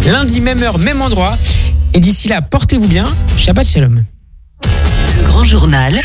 lundi, même heure, même endroit. Et d'ici là, portez-vous bien. Shabbat Shalom. Le grand journal.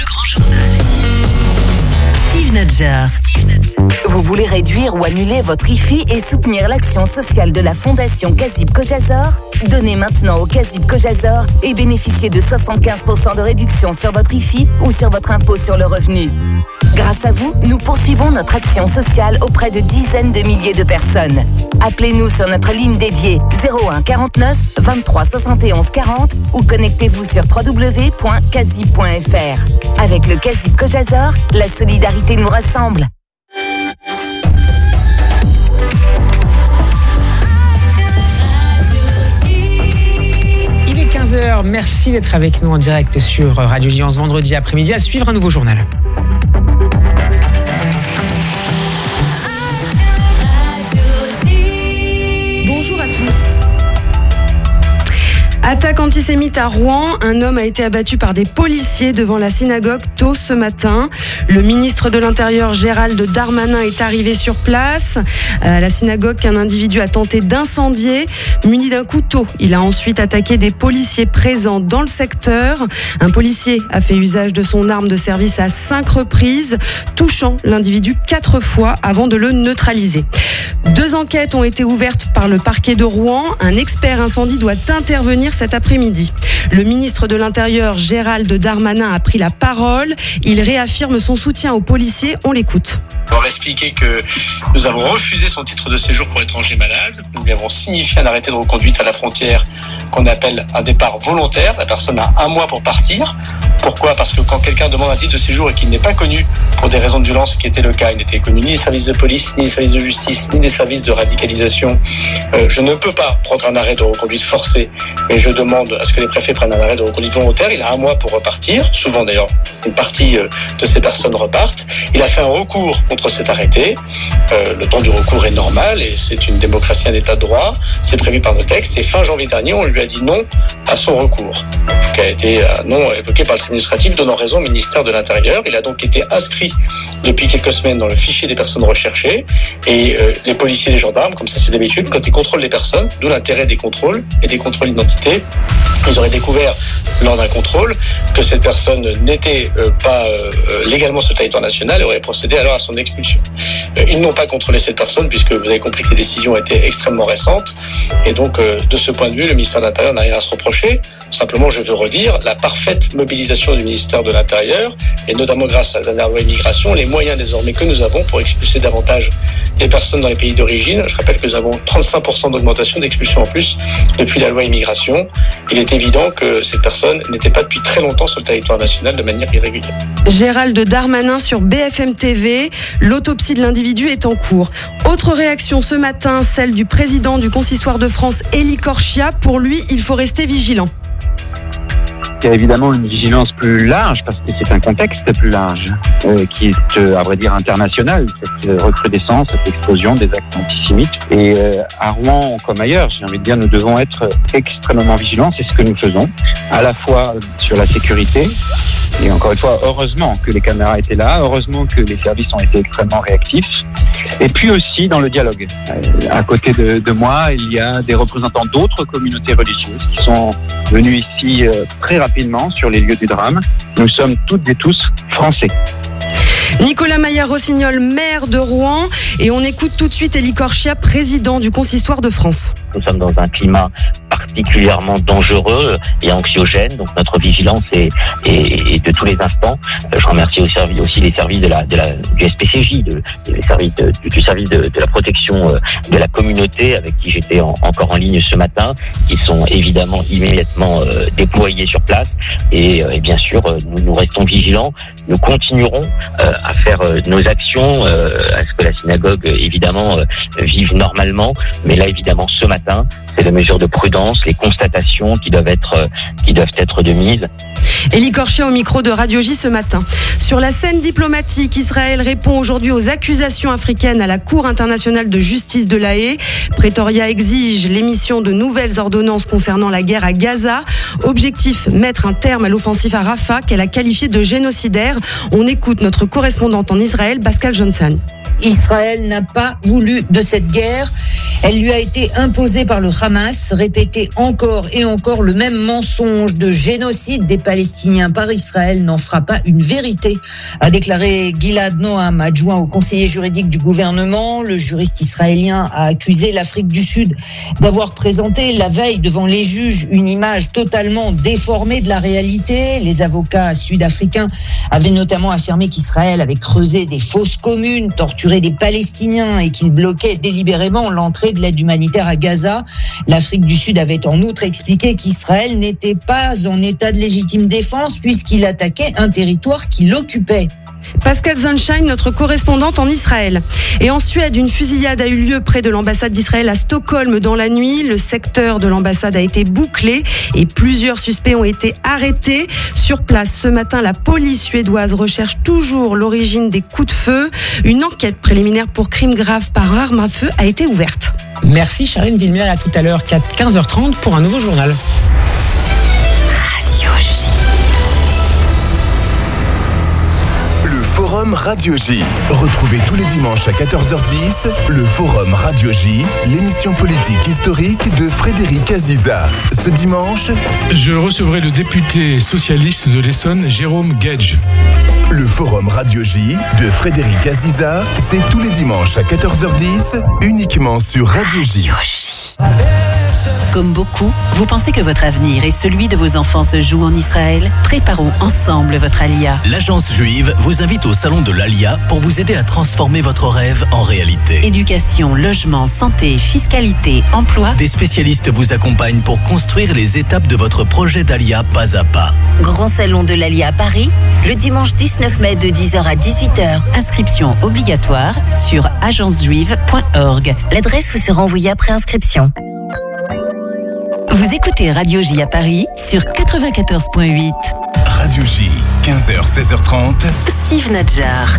Steve Nadjar. Vous voulez réduire ou annuler votre IFI et soutenir l'action sociale de la Fondation Kazib Kojazor ? Donnez maintenant au Kazib Kojazor et bénéficiez de 75% de réduction sur votre IFI ou sur votre impôt sur le revenu. Grâce à vous, nous poursuivons notre action sociale auprès de dizaines de milliers de personnes. Appelez-nous sur notre ligne dédiée 01 49 23 71 40 ou connectez-vous sur www.kazib.fr. Avec le Kazib Kojazor, la solidarité nous rassemble. Il est 15h, merci d'être avec nous en direct sur Radio J ce vendredi après-midi. À suivre un nouveau journal. Bonjour à tous. Attaque antisémite à Rouen. Un homme a été abattu par des policiers devant la synagogue tôt ce matin. Le ministre de l'Intérieur, Gérald Darmanin, est arrivé sur place. À la synagogue, un individu a tenté d'incendier. Muni d'un couteau, il a ensuite attaqué des policiers présents dans le secteur. Un policier a fait usage de son arme de service à 5 reprises, touchant l'individu 4 fois avant de le neutraliser. 2 enquêtes ont été ouvertes par le parquet de Rouen. Un expert incendie doit intervenir cet après-midi. Le ministre de l'Intérieur, Gérald Darmanin, a pris la parole. Il réaffirme son soutien aux policiers. On l'écoute. On leur a expliqué que nous avons refusé son titre de séjour pour étranger malade. Nous lui avons signifié un arrêté de reconduite à la frontière qu'on appelle un départ volontaire. La personne a 1 mois pour partir. Pourquoi ? Parce que quand quelqu'un demande un titre de séjour et qu'il n'est pas connu pour des raisons de violence, ce qui était le cas, il n'était connu ni des services de police, ni des services de justice, ni des services de radicalisation, je ne peux pas prendre un arrêt de reconduite forcé, mais je demande à ce que les préfets prennent un arrêt de reconduite volontaire. Il a 1 mois pour repartir. Souvent d'ailleurs, une partie de ces personnes repartent. Il a fait un recours contre cet arrêté. Le temps du recours est normal et c'est une démocratie, un état de droit. C'est prévu par nos textes. Et fin janvier dernier, on lui a dit non à son recours, qui a été non évoqué par le tribunal administratif, donnant raison au ministère de l'Intérieur. Il a donc été inscrit depuis quelques semaines dans le fichier des personnes recherchées. Et les policiers et les gendarmes, comme ça c'est d'habitude, quand ils contrôlent les personnes, d'où l'intérêt des contrôles et des contrôles d'identité, ils auraient découvert lors d'un contrôle que cette personne n'était pas légalement sur le territoire national et aurait procédé alors à son expulsion. Ils n'ont pas contrôlé cette personne puisque vous avez compris que les décisions étaient extrêmement récentes et donc de ce point de vue le ministère de l'Intérieur n'a rien à se reprocher. Simplement je veux redire la parfaite mobilisation du ministère de l'Intérieur et notamment grâce à la dernière loi immigration, les moyens désormais que nous avons pour expulser davantage les personnes dans les pays d'origine. Je rappelle que nous avons 35% d'augmentation d'expulsion en plus depuis la loi immigration. Il est évident que cette personne n'était pas depuis très longtemps sur le territoire national de manière irrégulière. Gérald Darmanin sur BFM TV. L'autopsie de l'individu est en cours. Autre réaction ce matin, celle du président du Consistoire de France, Elie Korchia. Pour lui, il faut rester vigilant. Il y a évidemment une vigilance plus large parce que c'est un contexte plus large qui est, à vrai dire, international, cette recrudescence, cette explosion des actes antisémites. Et à Rouen comme ailleurs, j'ai envie de dire, nous devons être extrêmement vigilants. C'est ce que nous faisons, à la fois sur la sécurité. Et encore une fois, heureusement que les caméras étaient là, heureusement que les services ont été extrêmement réactifs. Et puis aussi dans le dialogue. À côté de moi, il y a des représentants d'autres communautés religieuses qui sont venus ici très rapidement sur les lieux du drame. Nous sommes toutes et tous français. Nicolas Maillard-Rossignol, maire de Rouen. Et on écoute tout de suite Elie Korchia, président du Consistoire de France. Nous sommes dans un climat particulièrement dangereux et anxiogène, donc notre vigilance est de tous les instants. Je remercie aussi les services du SPCJ, du service de la protection de la communauté avec qui j'étais encore en ligne ce matin, qui sont évidemment immédiatement déployés sur place et bien sûr nous restons vigilants. Nous continuerons à faire nos actions, à ce que la synagogue évidemment vive normalement, mais là évidemment ce matin c'est les mesures de prudence, les constatations qui doivent être de mise. Elie Korchia au micro de Radio J ce matin. Sur la scène diplomatique, Israël répond aujourd'hui aux accusations africaines à la Cour internationale de justice de La Haye. Pretoria exige l'émission de nouvelles ordonnances concernant la guerre à Gaza. Objectif, mettre un terme à l'offensive à Rafah qu'elle a qualifiée de génocidaire. On écoute notre correspondante en Israël, Pascal Johnson. Israël n'a pas voulu de cette guerre. Elle lui a été imposée par le Hamas. Répéter encore et encore le même mensonge de génocide des Palestiniens par Israël n'en fera pas une vérité, a déclaré Gilad Noam, adjoint au conseiller juridique du gouvernement. Le juriste israélien a accusé l'Afrique du Sud d'avoir présenté la veille devant les juges une image totalement déformée de la réalité. Les avocats sud-africains avaient notamment affirmé qu'Israël avait creusé des fosses communes, torturé des Palestiniens et qu'il bloquait délibérément l'entrée de l'aide humanitaire à Gaza. L'Afrique du Sud avait en outre expliqué qu'Israël n'était pas en état de légitime défense puisqu'il attaquait un territoire qu'il occupait. Pascal Sunshine, notre correspondante en Israël. Et en Suède, une fusillade a eu lieu près de l'ambassade d'Israël à Stockholm dans la nuit. Le secteur de l'ambassade a été bouclé et plusieurs suspects ont été arrêtés. Sur place, ce matin, la police suédoise recherche toujours l'origine des coups de feu. Une enquête préliminaire pour crime grave par arme à feu a été ouverte. Merci Charline Villemer, à tout à l'heure, 15h30 pour un nouveau journal. Forum Radio J. Retrouvez tous les dimanches à 14h10 le Forum Radio J, l'émission politique historique de Frédéric Aziza. Ce dimanche, je recevrai le député socialiste de l'Essonne, Jérôme Gage. Le Forum Radio J de Frédéric Aziza, c'est tous les dimanches à 14h10, uniquement sur Radio J. Comme beaucoup, vous pensez que votre avenir et celui de vos enfants se jouent en Israël? Préparons ensemble votre Alia. L'Agence juive vous invite au salon de l'Alia pour vous aider à transformer votre rêve en réalité. Éducation, logement, santé, fiscalité, emploi. Des spécialistes vous accompagnent pour construire les étapes de votre projet d'Alia pas à pas. Grand salon de l'Alia à Paris, le dimanche 19 mai de 10h à 18h. Inscription obligatoire sur agencejuive.org. L'adresse vous sera envoyée après inscription. Vous écoutez Radio J à Paris sur 94.8. Radio J, 15h, 16h30. Steve Nadjar.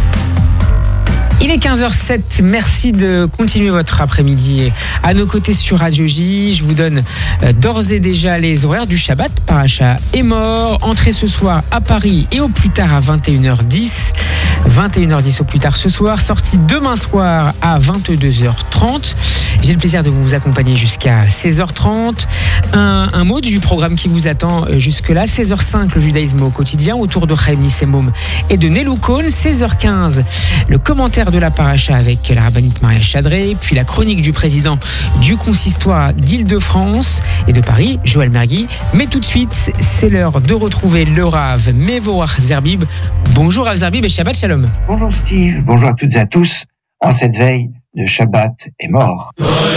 Il est 15h07, merci de continuer votre après-midi à nos côtés sur Radio J. Je vous donne d'ores et déjà les horaires du Shabbat. Paracha est mort, entrée ce soir à Paris et au plus tard à 21h10. 21h10 au plus tard ce soir, sortie demain soir à 22h30. J'ai le plaisir de vous accompagner jusqu'à 16h30. Un mot du programme qui vous attend jusque-là. 16h05, le judaïsme au quotidien, autour de Chaim Nissemoum et de Nelou Cohn. 16h15, le commentaire de la paracha avec la rabbinite Maria Chadré, puis la chronique du président du consistoire d'Île-de-France et de Paris, Joël Mergui. Mais tout de suite, c'est l'heure de retrouver le Rav Mevorach Zerbib. Bonjour Rav Zerbib et Shabbat Shalom. Bonjour Steve, bonjour à toutes et à tous. En cette veille de Shabbat est mort.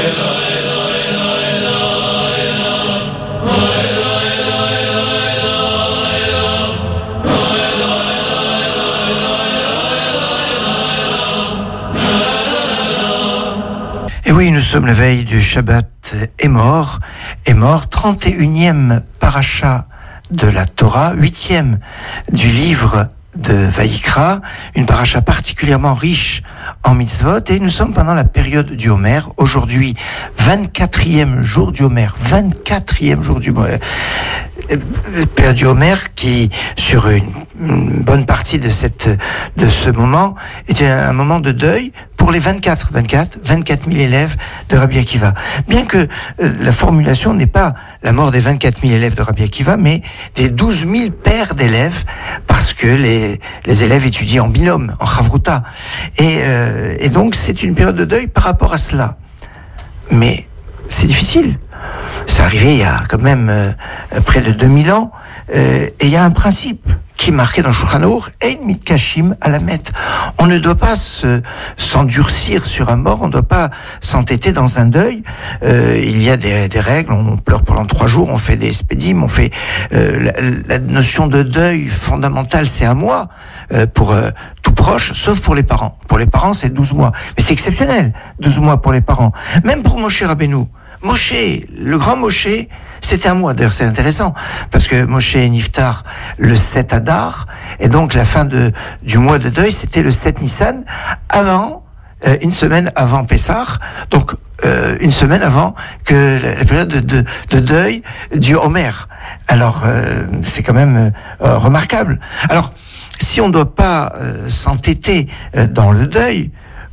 Et oui, nous sommes la veille du Shabbat est mort, 31e paracha de la Torah, 8e du livre de Vaïkra, une paracha particulièrement riche en mitzvot, et nous sommes pendant la période du Homer, aujourd'hui 24e jour du Homer, 24e jour du période du Homer qui, sur une bonne partie de ce moment, était un moment de deuil pour les 24 000 élèves de Rabbi Akiva. Bien que la formulation n'est pas la mort des 24 000 élèves de Rabbi Akiva, mais des 12 000 pères d'élèves, parce que les élèves étudient en binôme, en chavruta. Et donc c'est une période de deuil par rapport à cela. Mais c'est difficile. C'est arrivé il y a quand même près de 2000 ans, et il y a un principe qui est marqué dans le Shulchan Aruch, Ein mitkashim à la mettre. On ne doit pas s'endurcir sur un mort, on ne doit pas s'entêter dans un deuil. Il y a des règles, on pleure pendant 3 jours, on fait des spédimes, on fait la notion de deuil fondamentale, c'est 1 mois pour tout proche, sauf pour les parents. Pour les parents, c'est 12 mois. Mais c'est exceptionnel, 12 mois pour les parents. Même pour Moshe Rabbeinu. Moshe, le grand Moshe, c'était 1 mois. D'ailleurs, c'est intéressant, parce que Moshe Niftar le 7 Adar, et donc la fin du mois de deuil, c'était le 7 Nissan, avant, une semaine avant Pessah, donc une semaine avant que la période de deuil du Homer. Alors, c'est quand même remarquable. Alors, si on ne doit pas s'entêter dans le deuil,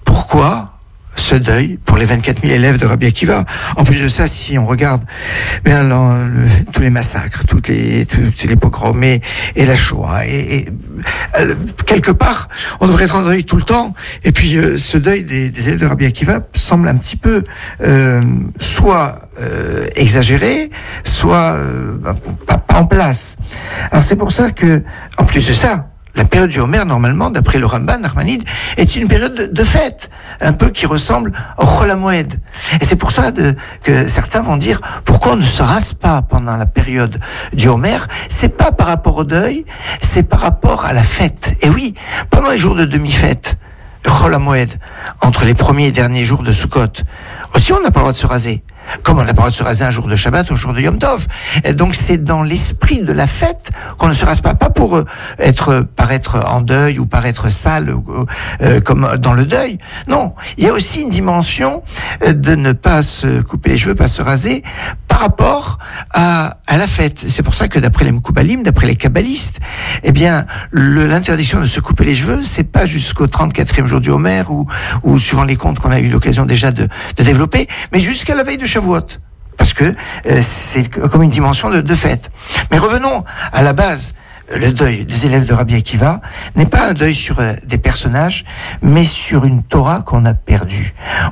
pourquoi ce deuil pour les 24 000 élèves de Rabbi Akiva? En plus de ça, si on regarde tous les massacres, tous les pogroms et la Shoah, et quelque part, on devrait être en deuil tout le temps. Et puis ce deuil des élèves de Rabbi Akiva semble un petit peu soit exagéré, soit pas en place. Alors c'est pour ça que, en plus de ça, la période du Homer, normalement, d'après le Ramban, Nachmanide, est une période de fête, un peu qui ressemble au Chol HaMoed. Et c'est pour ça que certains vont dire, pourquoi on ne se rase pas pendant la période du Homer? C'est pas par rapport au deuil, c'est par rapport à la fête. Et oui, pendant les jours de demi-fête, le Chol HaMoed, entre les premiers et derniers jours de Sukkot, aussi on n'a pas le droit de se raser. Comme on n'a pas le droit de se raser un jour de Shabbat ou un jour de Yom Tov. Et donc c'est dans l'esprit de la fête qu'on ne se rase pas pour paraître en deuil ou paraître sale comme dans le deuil. Non, il y a aussi une dimension de ne pas se couper les cheveux, pas se raser par rapport à la fête. C'est pour ça que d'après les Mekoubalim, d'après les kabbalistes, eh bien l'interdiction de se couper les cheveux, c'est pas jusqu'au 34e jour du Homer ou suivant les comptes qu'on a eu l'occasion déjà de développer, mais jusqu'à la veille de Shavuot, parce que c'est comme une dimension de fête. Mais revenons à la base. Le deuil des élèves de Rabbi Akiva n'est pas un deuil sur des personnages, mais sur une Torah qu'on a perdue.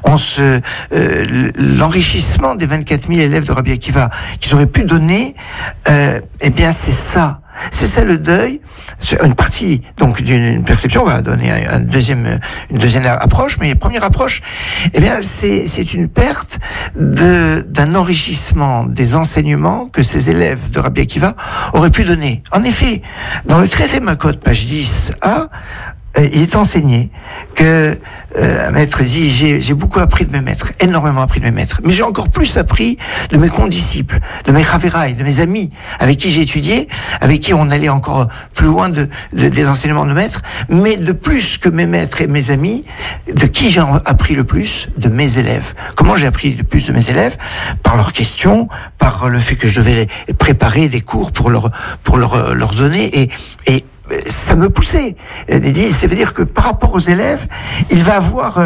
L'enrichissement des 24 000 élèves de Rabbi Akiva qu'ils auraient pu donner, eh bien c'est ça. C'est ça le deuil, une partie donc d'une perception. On va donner une deuxième approche, mais la première approche, eh bien c'est une perte d'un enrichissement des enseignements que ces élèves de Rabbi Akiva auraient pu donner. En effet, dans le traité Makot, page 10a, il est enseigné que un maître dit j'ai beaucoup appris de mes maîtres, énormément appris de mes maîtres, mais j'ai encore plus appris de mes condisciples, de mes chavéraï, de mes amis avec qui j'ai étudié, avec qui on allait encore plus loin des enseignements de maîtres, mais de plus que mes maîtres et mes amis, de qui j'ai appris le plus? De mes élèves. Comment j'ai appris le plus de mes élèves? Par leurs questions, par le fait que je devais préparer des cours pour leur donner et ça me poussait. Ça veut dire que par rapport aux élèves, il va avoir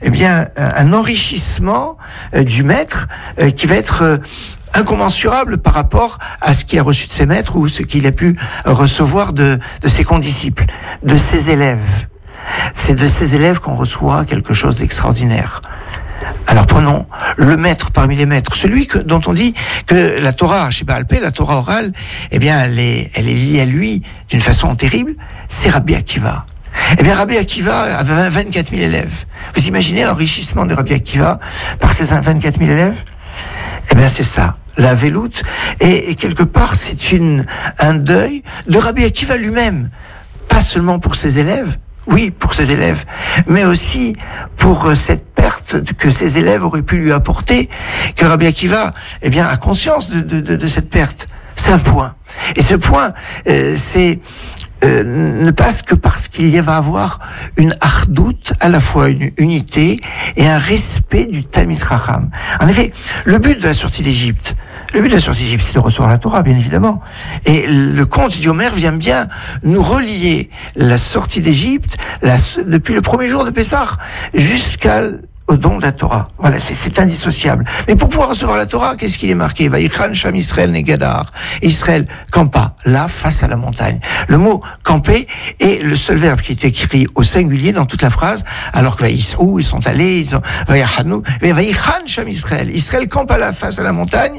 un enrichissement du maître qui va être incommensurable par rapport à ce qu'il a reçu de ses maîtres ou ce qu'il a pu recevoir de ses condisciples, de ses élèves. C'est de ces élèves qu'on reçoit quelque chose d'extraordinaire. Alors prenons le maître parmi les maîtres, celui dont on dit que la Torah, chez Baal Pé, la Torah orale, eh bien elle est liée à lui d'une façon terrible, c'est Rabbi Akiva. Eh bien Rabbi Akiva avait 24 000 élèves. Vous imaginez l'enrichissement de Rabbi Akiva par ces 24 000 élèves? Eh bien c'est ça, la veloute. Et quelque part c'est un deuil de Rabbi Akiva lui-même, pas seulement pour ses élèves, oui, pour ses élèves, mais aussi pour cette perte que ses élèves auraient pu lui apporter, que Rabbi Akiva, eh bien, a conscience de cette perte. C'est un point. Et ce point, c'est ne passe que parce qu'il va avoir une ardout, à la fois une unité et un respect du Talmid Chacham. En effet, le but de la sortie d'Égypte, c'est de recevoir la Torah, bien évidemment. Et le conte du Homer vient bien nous relier la sortie d'Égypte, depuis le premier jour de Pessah jusqu'au don de la Torah. Voilà, c'est indissociable. Mais pour pouvoir recevoir la Torah, qu'est-ce qu'il est marqué? Vaïkran Sham Israël Negadar. Israël campa, là, face à la montagne. Le mot camper est le seul verbe qui est écrit au singulier dans toute la phrase, alors que ils sont allés, ils ont Vaïchanou, Vaïkran Sham Israël. Israël campe là, face à la montagne,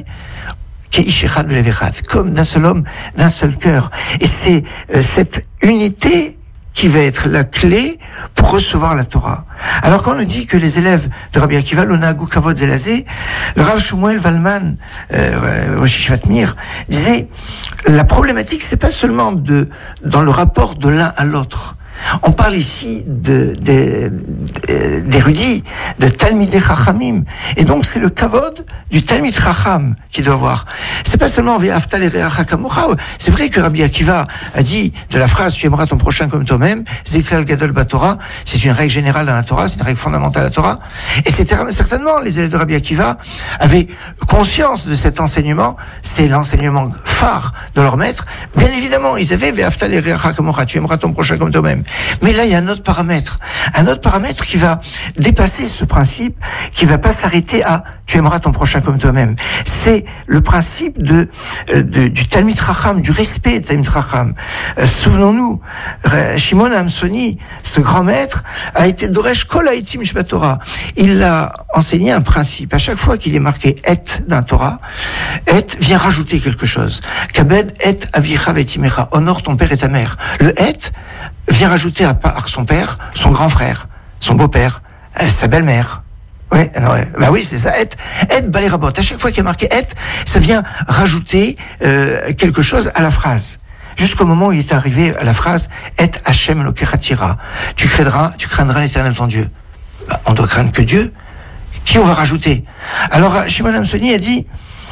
comme d'un seul homme, d'un seul cœur. Et c'est cette unité qui va être la clé pour recevoir la Torah. Alors quand on nous dit que les élèves de Rabbi Akiva, l'Onagou Kavod Zelazé, le Rav Shmuel Valman, Rosh Yeshivat Mir, disait, la problématique c'est pas seulement dans le rapport de l'un à l'autre. On parle ici d'érudits, de Talmidei Chachamim. Et donc, c'est le kavod du Talmid Chacham qui doit avoir. C'est pas seulement Ve'afta l'ereacha kamocha. C'est vrai que Rabbi Akiva a dit de la phrase tu aimeras ton prochain comme toi-même, Zeklal Gadol Batorah. C'est une règle générale dans la Torah, c'est une règle fondamentale de la Torah. Et certainement, les élèves de Rabbi Akiva avaient conscience de cet enseignement. C'est l'enseignement phare de leur maître. Bien évidemment, ils avaient Ve'afta l'ereacha kamocha. Tu aimeras ton prochain comme toi-même. Mais là, il y a un autre paramètre qui va dépasser ce principe, qui va pas s'arrêter à tu aimeras ton prochain comme toi-même. C'est le principe du Talmid Chacham, du respect du Talmid Chacham. Souvenons-nous, Shimon Hamsoni, ce grand maître, a été Doresh Kol Ha'etzim Sheba Torah. Il a enseigné un principe. À chaque fois qu'il est marqué et d'un Torah, et vient rajouter quelque chose. Kabed et avicha ve'timecha. Honore ton père et ta mère. Le et vient rajouter à part son père, son grand frère, son beau-père, sa belle-mère. Ouais, bah oui, c'est ça. Et balerabot. À chaque fois qu'il y a marqué et, ça vient rajouter quelque chose à la phrase. Jusqu'au moment où il est arrivé à la phrase et Hashem Elokecha tira. Tu craindras l'Éternel ton Dieu. Bah, on doit craindre que Dieu. Qui on va rajouter? Alors Shimon Hamsoni a dit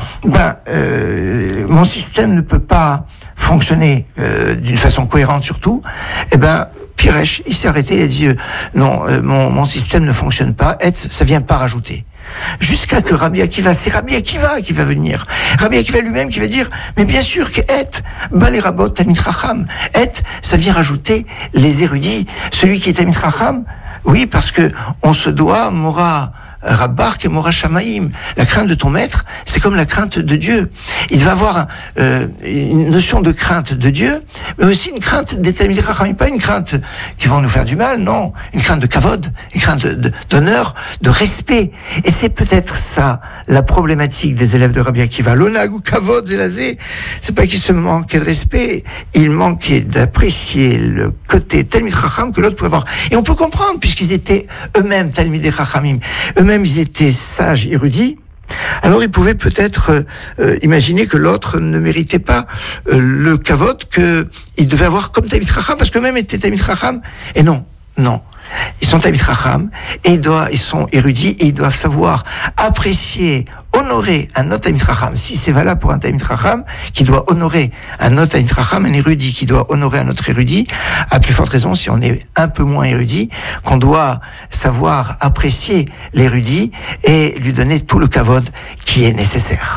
mon système ne peut pas fonctionner d'une façon cohérente surtout. Eh ben Piresh, il s'est arrêté, il a dit non, mon système ne fonctionne pas, et ça vient pas rajouter. Jusqu'à que Rabbi Akiva, c'est Rabbi Akiva qui va venir. Rabbi Akiva lui-même qui va dire, mais bien sûr que et, balerabot Talmid Chacham, et, ça vient rajouter les érudits. Celui qui est Talmid Chacham, oui, parce que on se doit, Mora Rabbark et Mora Shamaim. La crainte de ton maître, c'est comme la crainte de Dieu. Il va avoir une notion de crainte de Dieu, mais aussi une crainte des Talmid Chacham, pas une crainte qui vont nous faire du mal, non. Une crainte de kavod, une crainte d'honneur, de respect. Et c'est peut-être ça, la problématique des élèves de Rabbi Akiva. L'onag ou kavod, zélazé, c'est pas qu'ils se manquaient de respect, ils manquaient d'apprécier le côté Talmid Chacham que l'autre pouvait avoir. Et on peut comprendre, puisqu'ils étaient eux-mêmes Talmidei Chachamim, eux-mêmes ils étaient sages, érudits, alors ils pouvaient peut-être imaginer que l'autre ne méritait pas le kavod qu'il devait avoir comme Talmid Chacham, parce qu'eux-mêmes étaient Talmid Chacham, et non. Ils sont Talmid Chacham, et ils sont érudits, et ils doivent savoir apprécier, honorer un autre Talmid Chacham. Si c'est valable pour un Talmid Chacham, qui doit honorer un autre Talmid Chacham, un érudit qui doit honorer un autre érudit, à plus forte raison si on est un peu moins érudit, qu'on doit savoir apprécier l'érudit et lui donner tout le kavod qui est nécessaire.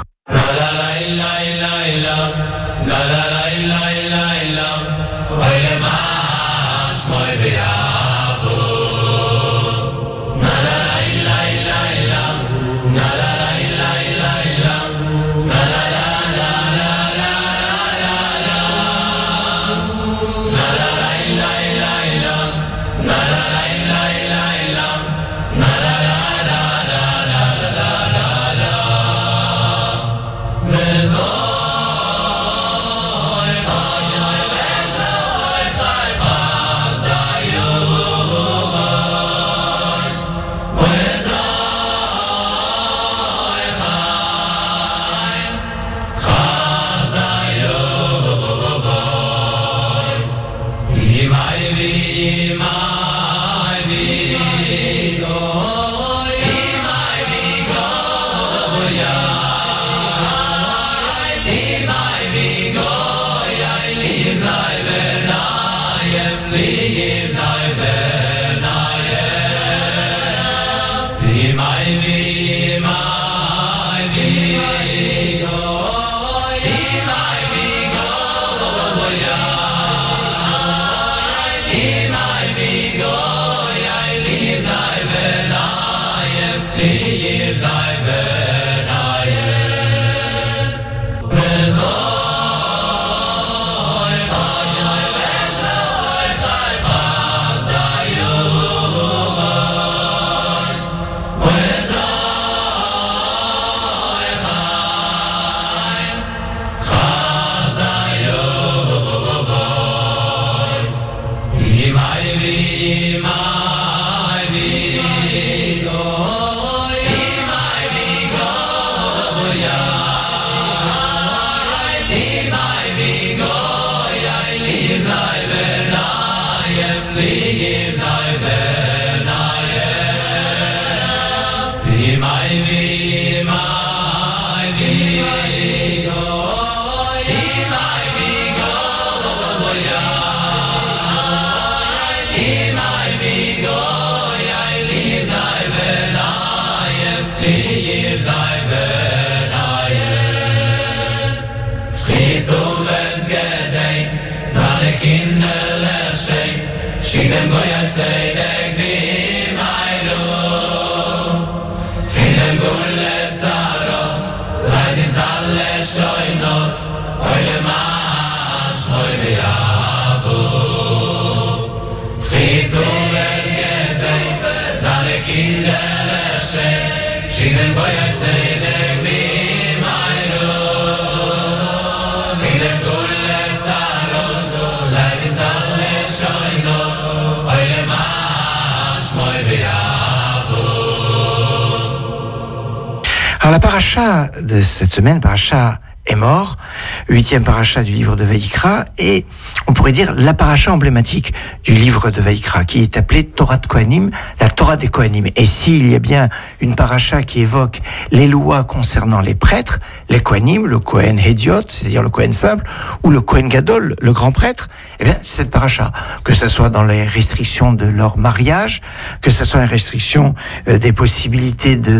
Alors la paracha de cette semaine, paracha Emor, 8e paracha du livre de Vaïkra, et on pourrait dire la paracha emblématique du livre de Vaïkra, qui est appelée Torah de Kohanim, la Torah des Kohanim. Et s'il y a bien une paracha qui évoque les lois concernant les prêtres, les Kohanim, le Kohen Hédiot, c'est-à-dire le Kohen simple, ou le Kohen Gadol, le grand prêtre, eh bien, c'est cette paracha. Que ça soit dans les restrictions de leur mariage, que ça soit les restrictions des possibilités de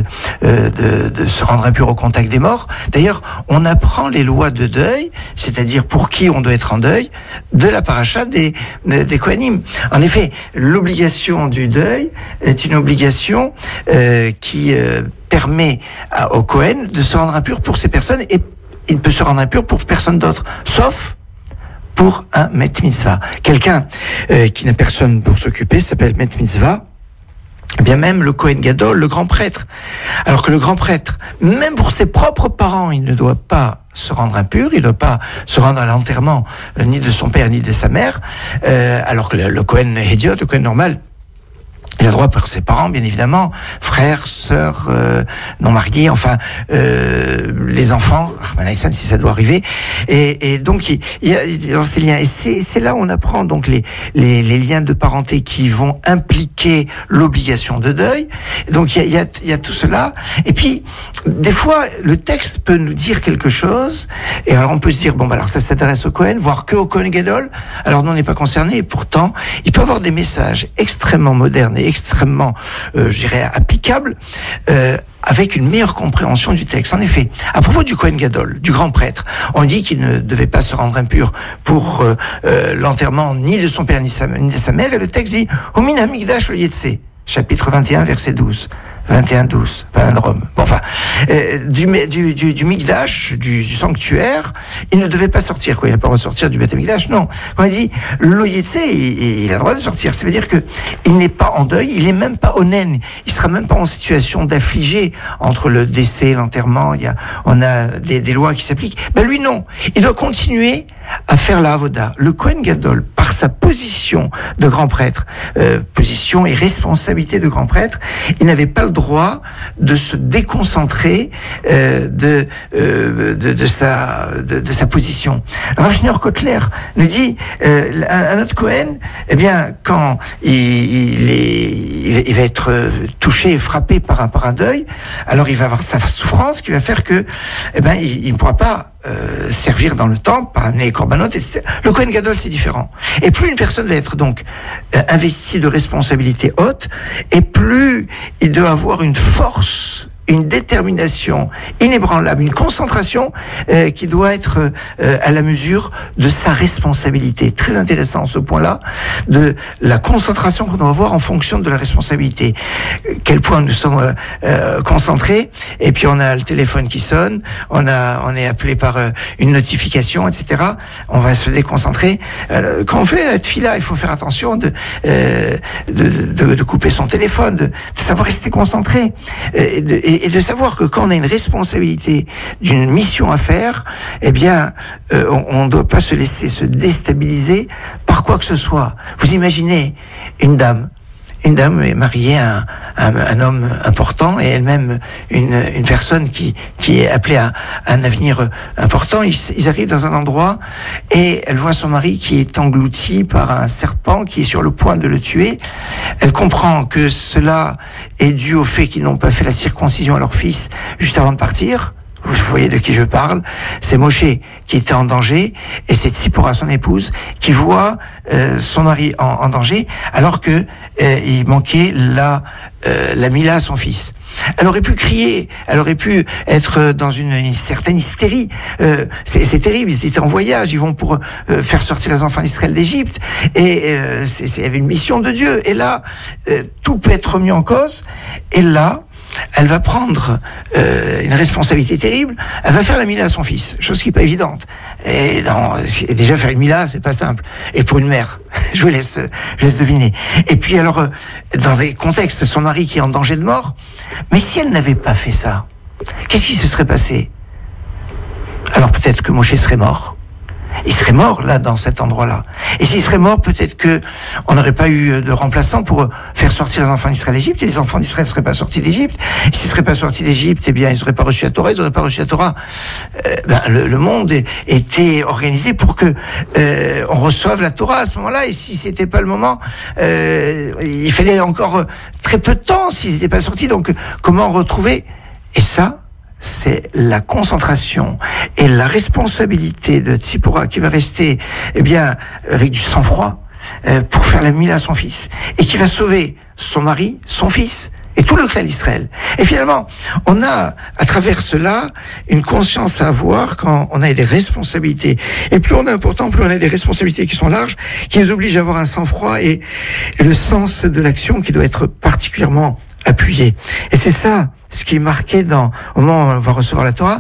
se rendre impur au contact des morts. D'ailleurs, on apprend les lois de deuil, c'est-à-dire pour qui on doit être en deuil, de la paracha des Kohanim. En effet, l'obligation du deuil est une obligation qui permet au Kohen de se rendre impur pour ces personnes, et il ne peut se rendre impur pour personne d'autre, sauf pour un Met Mitzvah. Quelqu'un qui n'a personne pour s'occuper s'appelle Met Mitzvah. Eh bien même le Kohen Gadol, le grand prêtre. Alors que le grand prêtre, même pour ses propres parents, il ne doit pas se rendre impur, il ne doit pas se rendre à l'enterrement ni de son père ni de sa mère, alors que le Kohen Hédiot, le Kohen normal, il a droit par ses parents, bien évidemment, frères, sœurs, non mariés, enfin les enfants, si ça doit arriver. Et donc il y a dans ces liens. Et c'est là où on apprend donc les liens de parenté qui vont impliquer l'obligation de deuil. Donc il y a tout cela. Et puis des fois le texte peut nous dire quelque chose. Et alors on peut se dire bon alors ça s'adresse au Kohen, voire que au Kohen Gadol. Alors nous on n'est pas concerné. Et pourtant il peut avoir des messages extrêmement modernes et extrêmement, je dirais, applicable, avec une meilleure compréhension du texte. En effet, à propos du Kohen Gadol, du grand prêtre, on dit qu'il ne devait pas se rendre impur pour l'enterrement ni de son père ni de sa mère, et le texte dit « Omin hamikdash lo yetse », chapitre 21, verset 12. 21-12, Palindrome. Bon, enfin, du Mikdash, du sanctuaire, il ne devait pas sortir, quoi. Il n'a pas le droit de sortir du Beth Mikdash, non. Quand il dit l'Oyetse, il a le droit de sortir. Ça veut dire que il n'est pas en deuil, il est même pas onen. Il sera même pas en situation d'affliger entre le décès et l'enterrement. On a des lois qui s'appliquent. Ben lui, non. Il doit continuer à faire la avoda. Le Kohen Gadol, par sa position de grand prêtre, position et responsabilité de grand prêtre, il n'avait pas le droit de se déconcentrer de sa position. Rav Shneur Kotler nous dit un autre Kohen, eh bien quand il va être touché, frappé par un deuil, alors il va avoir sa souffrance qui va faire que il ne pourra pas servir dans le temple, par amener les korbanot, etc. Le Kohen Gadol, c'est différent. Et plus une personne va être donc investie de responsabilités hautes, et plus il doit avoir une force, une détermination inébranlable, une concentration qui doit être à la mesure de sa responsabilité. Très intéressant ce point-là, de la concentration qu'on doit avoir en fonction de la responsabilité. Quel point nous sommes concentrés, et puis on a le téléphone qui sonne, on est appelé par une notification, etc. On va se déconcentrer. Quand on fait la tefila, il faut faire attention de couper son téléphone, de savoir rester concentré, et de savoir que quand on a une responsabilité d'une mission à faire, eh bien, on ne doit pas se laisser se déstabiliser par quoi que ce soit. Vous imaginez une dame est mariée à un homme important, et elle-même une personne qui est appelée à un avenir important. Ils arrivent dans un endroit et elle voit son mari qui est englouti par un serpent qui est sur le point de le tuer. Elle comprend que cela est dû au fait qu'ils n'ont pas fait la circoncision à leur fils juste avant de partir. Vous voyez de qui je parle. C'est Moshe qui était en danger, et c'est Tsipora, son épouse, qui voit son mari en danger, alors que il manquait la Mila à son fils. Elle aurait pu crier, elle aurait pu être dans une certaine hystérie. C'est terrible, ils étaient en voyage, ils vont pour faire sortir les enfants d'Israël d'Égypte, et il y avait une mission de Dieu. Et là, tout peut être remis en cause, et là, elle va prendre une responsabilité terrible. Elle va faire la Mila à son fils, chose qui est pas évidente. Et déjà faire une Mila, c'est pas simple. Et pour une mère, je vous laisse deviner. Et puis alors, dans des contextes, son mari qui est en danger de mort. Mais si elle n'avait pas fait ça, qu'est-ce qui se serait passé? Alors peut-être que Moshe serait mort. Il serait mort là dans cet endroit-là. Et s'il serait mort, peut-être que on n'aurait pas eu de remplaçant pour faire sortir les enfants d'Israël d'Égypte. Et les enfants d'Israël ne seraient pas sortis d'Égypte. Et s'ils ne seraient pas sortis d'Égypte, eh bien ils n'auraient pas reçu la Torah. Ils n'auraient pas reçu la Torah. Le monde était organisé pour que on reçoive la Torah à ce moment-là. Et si c'était pas le moment, il fallait encore très peu de temps s'ils n'étaient pas sortis. Donc comment retrouver? Et ça, c'est la concentration et la responsabilité de Tzipora qui va rester, eh bien, avec du sang-froid, pour faire la Mila à son fils. Et qui va sauver son mari, son fils, et tout le clan d'Israël. Et finalement, on a, à travers cela, une conscience à avoir quand on a des responsabilités. Et plus on est important, plus on a des responsabilités qui sont larges, qui nous obligent à avoir un sang-froid et le sens de l'action qui doit être particulièrement appuyé. Et c'est ça, ce qui est marqué au moment où on va recevoir la Torah.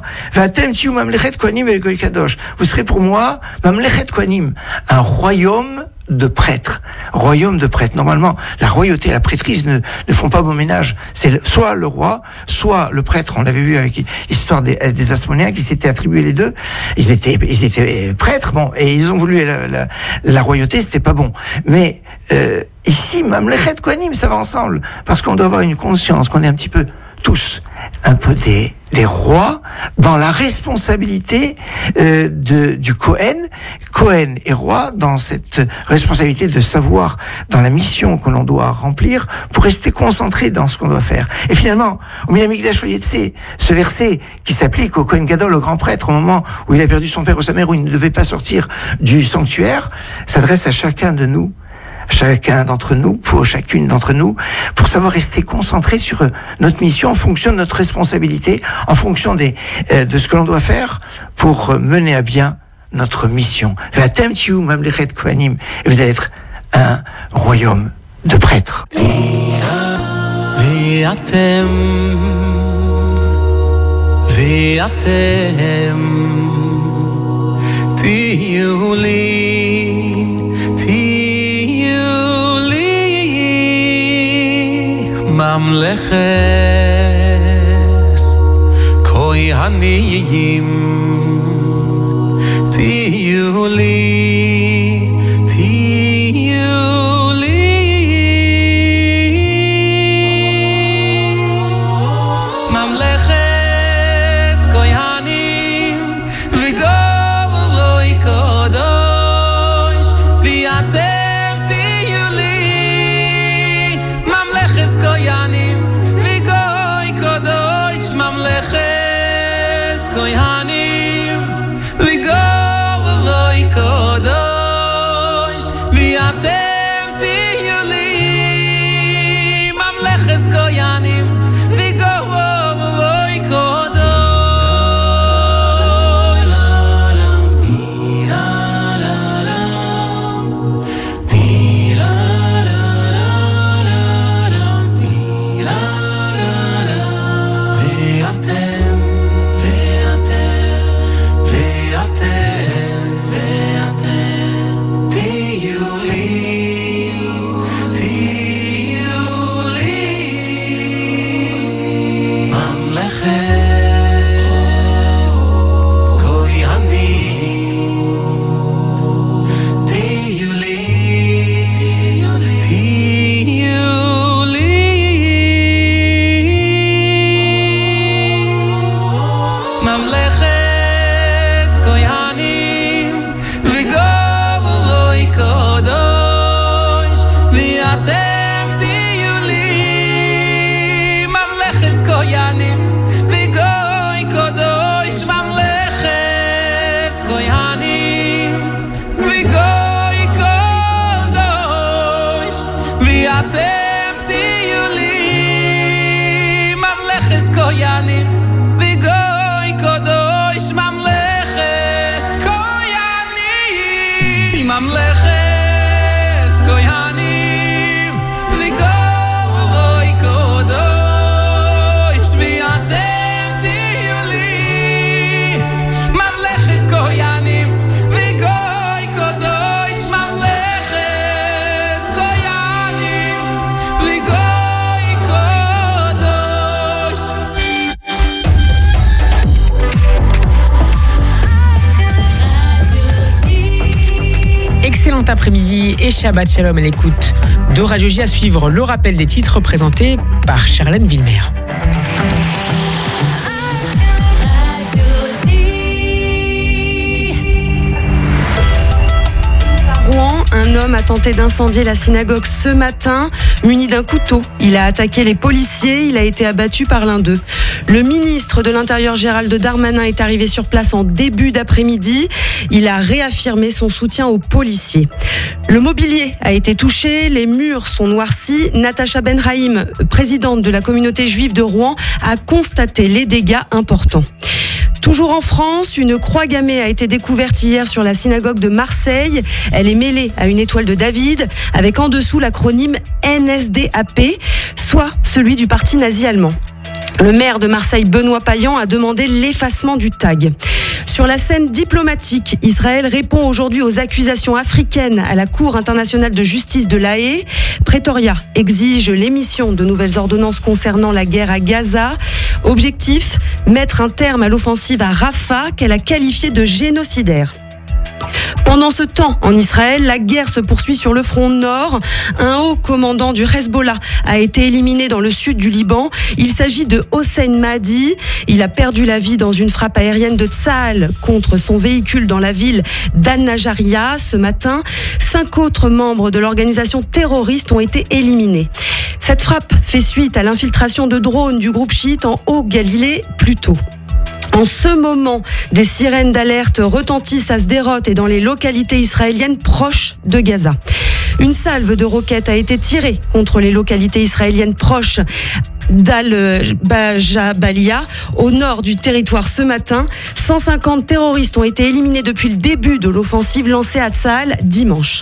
Vous serez pour moi, Mamlechet Kohanim, un royaume de prêtres. Royaume de prêtres. Normalement, la royauté et la prêtrise ne font pas bon ménage. C'est soit le roi, soit le prêtre. On l'avait vu avec l'histoire des Asmonéens qui s'étaient attribués les deux. Ils étaient prêtres, bon, et ils ont voulu la royauté, c'était pas bon. Mais ici, Mamlechet Kohanim, ça va ensemble, parce qu'on doit avoir une conscience qu'on est un petit peu tous un peu des rois dans la responsabilité du Kohen et roi, dans cette responsabilité de savoir dans la mission que l'on doit remplir pour rester concentré dans ce qu'on doit faire. Et finalement, au Milamikdash Oyetse, ce verset qui s'applique au Kohen Gadol, au grand prêtre, au moment où il a perdu son père ou sa mère, où il ne devait pas sortir du sanctuaire, s'adresse à chacun de nous, chacune d'entre nous, pour savoir rester concentré sur notre mission en fonction de notre responsabilité, en fonction de ce que l'on doit faire pour mener à bien notre mission. Et vous allez être un royaume de prêtres. Mamleches Kohanim Tiyu li Mamleches Kohanim V'govoi Kodosh V'atem Tiyu li Mamleches Kohanim V'goy Kodosh Mamleches Kohanim V'goy Kodosh V'atem Tiyu li Mamleches Kohanim V'goy Kodosh Mamleches Kohanim V'goy Kodosh V'atem Tiyu li Mamleches Kohanim V'goy Kodosh Mamleches Kohanim V'goy Kodosh V'atem excellent après-midi et Shabbat Shalom à l'écoute de Radio J. À suivre le rappel des titres présenté par Charlène Villemer. Un homme a tenté d'incendier la synagogue ce matin, muni d'un couteau. Il a attaqué les policiers, il a été abattu par l'un d'eux. Le ministre de l'Intérieur Gérald Darmanin est arrivé sur place en début d'après-midi. Il a réaffirmé son soutien aux policiers. Le mobilier a été touché, les murs sont noircis. Natacha Benraïm, présidente de la communauté juive de Rouen, a constaté les dégâts importants. Toujours en France, une croix gammée a été découverte hier sur la synagogue de Marseille. Elle est mêlée à une étoile de David, avec en dessous l'acronyme NSDAP, soit celui du parti nazi allemand. Le maire de Marseille, Benoît Payan, a demandé l'effacement du tag. Sur la scène diplomatique, Israël répond aujourd'hui aux accusations africaines à la Cour internationale de justice de La Haye. Pretoria exige l'émission de nouvelles ordonnances concernant la guerre à Gaza. Objectif, mettre un terme à l'offensive à Rafah qu'elle a qualifiée de génocidaire. Pendant ce temps, en Israël, la guerre se poursuit sur le front nord. Un haut commandant du Hezbollah a été éliminé dans le sud du Liban. Il s'agit de Hossein Mahdi. Il a perdu la vie dans une frappe aérienne de Tsahal contre son véhicule dans la ville d'Al-Najaria ce matin. 5 autres membres de l'organisation terroriste ont été éliminés. Cette frappe fait suite à l'infiltration de drones du groupe chiite en Haut-Galilée plus tôt. En ce moment, des sirènes d'alerte retentissent à Sderot et dans les localités israéliennes proches de Gaza. Une salve de roquettes a été tirée contre les localités israéliennes proches d'Al-Bajabalia, au nord du territoire ce matin. 150 terroristes ont été éliminés depuis le début de l'offensive lancée à Tsahal dimanche.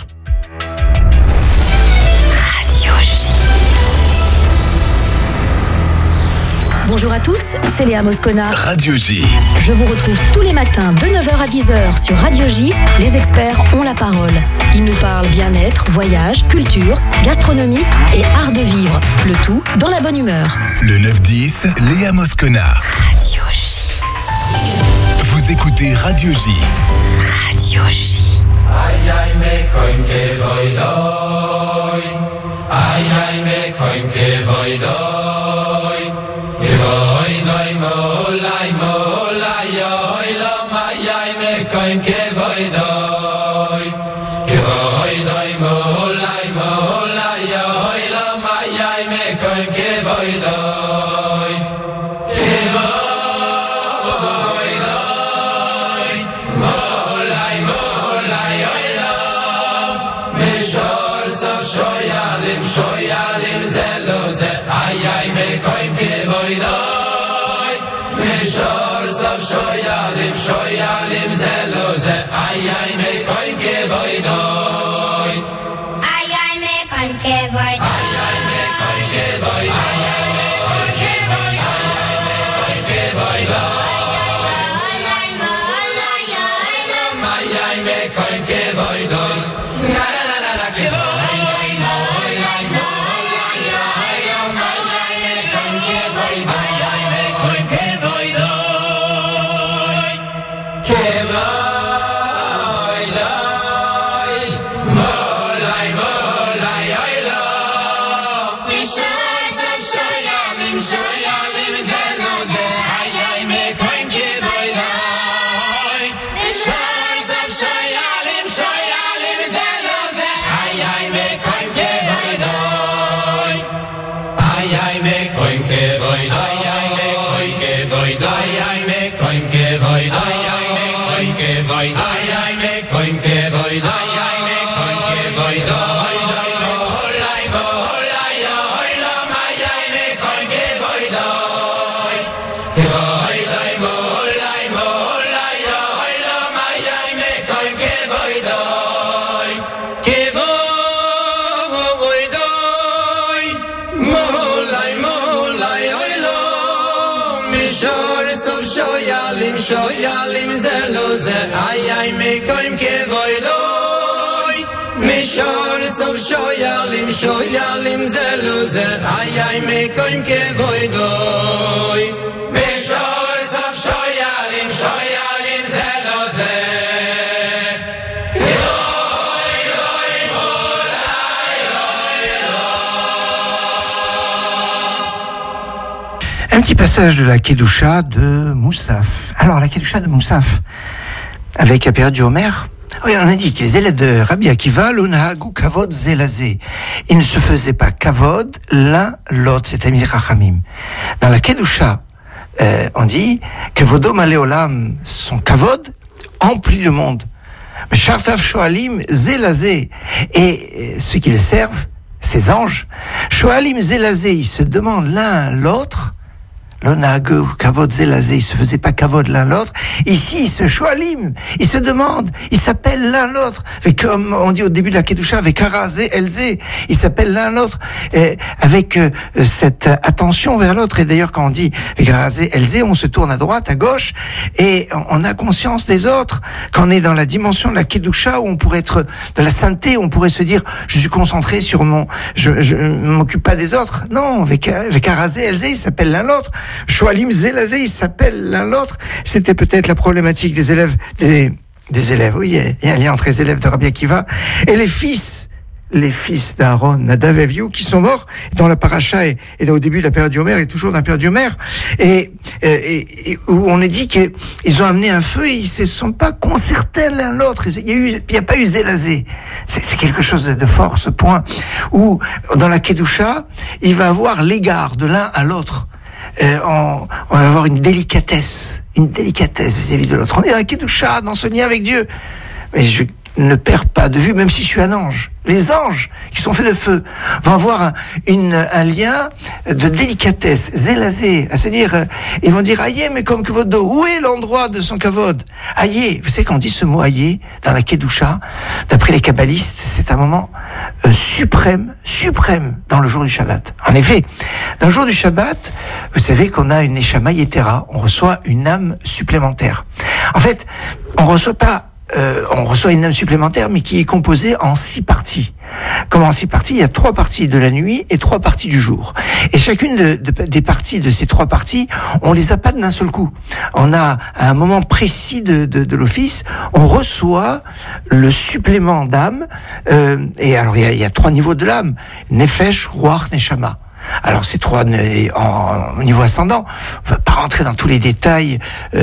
Bonjour à tous, c'est Léa Moscona. Radio J. Je vous retrouve tous les matins de 9h à 10h sur Radio J. Les experts ont la parole. Ils nous parlent bien-être, voyage, culture, gastronomie et art de vivre. Le tout dans la bonne humeur. Le 9-10, Léa Moscona. Radio J. Vous écoutez Radio J. Radio J. Aïe aïe me koim ke voidoy. Aïe aïe me koim ke voidoy. Voidoy molay molay oy lo mayay me koim ke voidoy. Voidoy molay molay oy lo mayay me koim ke voidoy. Voidoy molay molay oy lo mishor sof shoyalim shoyalim zelo ze ay ay me koim ke voidoy mishor sof shoyalim shoyalim zelo ze ay ay me koim ke voidoy ay ay me koim ke voidoy ay ay me koim ke voidoy ay ay me koim ke voidoy ay ay me koim ke voidoy na na na na ke voidoy shoyalim zelo ze ay ay me koim ke voidoy mishor sof shoyalim shoyalim zelo ze ay ay me koim ke voidoy mishor sof shoyalim shoyalim zelo ze voidoy petit passage de la Kedusha de Moussaf. Alors, la Kedusha de Moussaf, avec la période du Homer, on a dit que les élèves de Rabbi Akiva, l'onahagu kavod zelazé. Ils ne se faisaient pas kavod l'un l'autre, c'est-à-dire rachamim. Dans la Kedusha, on dit que vodom aleolam, son kavod, emplit le monde. Mais shartav shoalim zelazé. Et ceux qui le servent, ces anges, shoalim zelazé, ils se demandent l'un l'autre. L'onahagu kavod zelazé, ils se faisaient pas kavod l'un l'autre. Ici, ils se shoalim, ils se demandent, ils s'appellent l'un l'autre. Et comme on dit au début de la Kedusha, avec Harazé, Elzé, ils s'appellent l'un l'autre, avec cette attention vers l'autre. Et d'ailleurs, quand on dit avec Harazé, Elzé, on se tourne à droite, à gauche, et on a conscience des autres. Quand on est dans la dimension de la Kedusha, où on pourrait être de la sainteté, on pourrait se dire, je suis concentré sur je m'occupe pas des autres. Non, avec Harazé, Elzé, ils s'appellent l'un l'autre. Shoalim zelazé, ils s'appellent l'un l'autre. C'était peut-être la problématique des élèves, des élèves. Oui, il y a un lien entre les élèves de Rabbi Akiva et les fils d'Aaron, Nadav et Avihu, qui sont morts dans la paracha et au début de la période du Homer et toujours dans la période du Homer, et où on est dit qu'ils ont amené un feu et ils se sont pas concertés l'un l'autre. Il y a pas eu zelazé. C'est quelque chose de fort, ce point où dans la Kedusha, il va avoir l'égard de l'un à l'autre. On va avoir une délicatesse vis-à-vis de l'autre. On est dans la Kedusha, dans ce lien avec Dieu. Mais je ne perds pas de vue, même si je suis un ange. Les anges, qui sont faits de feu, vont avoir un lien de délicatesse, zélazé, à se dire, ils vont dire, aïe, mais comme kavodo, où est l'endroit de son kavod? Aïe, vous savez quand on dit ce mot aïe, dans la Kedusha, d'après les kabbalistes, c'est un moment suprême dans le jour du Shabbat. En effet, dans le jour du Shabbat, vous savez qu'on a une neshama yetera, on reçoit une âme supplémentaire. En fait, on reçoit une âme supplémentaire, mais qui est composée en 6 parties. Comment en 6 parties? Il y a 3 parties de la nuit et 3 parties du jour. Et chacune des parties de ces 3 parties, on les a pas d'un seul coup. On a, à un moment précis de l'office, on reçoit le supplément d'âme, et alors il y a 3 niveaux de l'âme. Nefesh, Ruach, Neshama. Alors ces 3 au niveau ascendant, on va pas rentrer dans tous les détails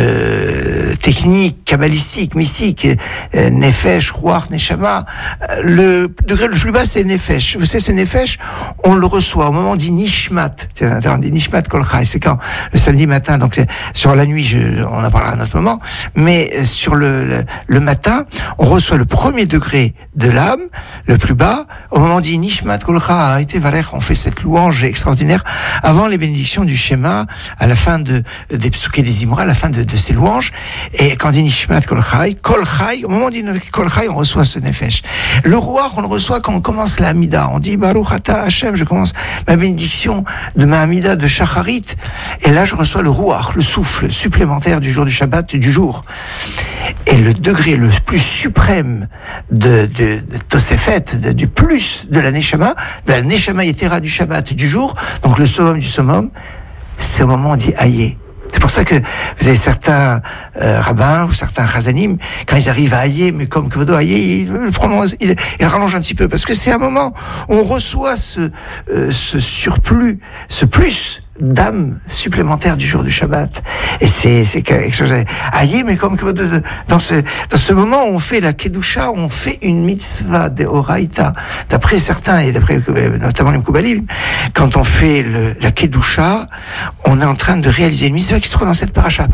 techniques, kabbalistiques, mystiques, Nefesh, Ruach, Neshama. Le degré le plus bas, c'est Nefesh. Vous savez, ce Nefesh, on le reçoit au moment dit Nishmat. On dit Nishmat Kol Chai, c'est quand le samedi matin, donc sur la nuit, on en parlera à un autre moment, mais sur le matin, on reçoit le premier degré de l'âme, le plus bas, au moment dit Nishmat Kol Chai, on fait cette louange extraordinaire avant les bénédictions du schéma, à la fin des psukei des Imra, à la fin de ces louanges. Et quand on dit Nishmat Kol Chai, au moment où on dit Kol Chai, on reçoit ce Nefesh. Le Ruach, on le reçoit quand on commence la Hamida. On dit Baruch Ata Hashem, je commence ma bénédiction de ma Hamida de Shacharit. Et là, je reçois le Ruach, le souffle supplémentaire du jour du Shabbat, du jour. Et le degré le plus suprême de Tosefet, du plus de la Neshama Yetera du Shabbat, du jour, donc le summum du summum, c'est au moment où on dit aïe. C'est pour ça que vous avez certains rabbins ou certains chazanim, quand ils arrivent à aïe, mais comme Kvodo aïe, il rallonge un petit peu, parce que c'est un moment où on reçoit ce surplus, ce plus d'âme supplémentaire du jour du Shabbat. Et c'est quelque chose aïe, mais comme Kvodo, dans ce moment où on fait la Kedusha, on fait une mitzvah de Oraïta. D'après certains, et d'après notamment les Mekoubalim, quand on fait la Kedusha, on est en train de réaliser une mitzvah qui se trouve dans cette paracha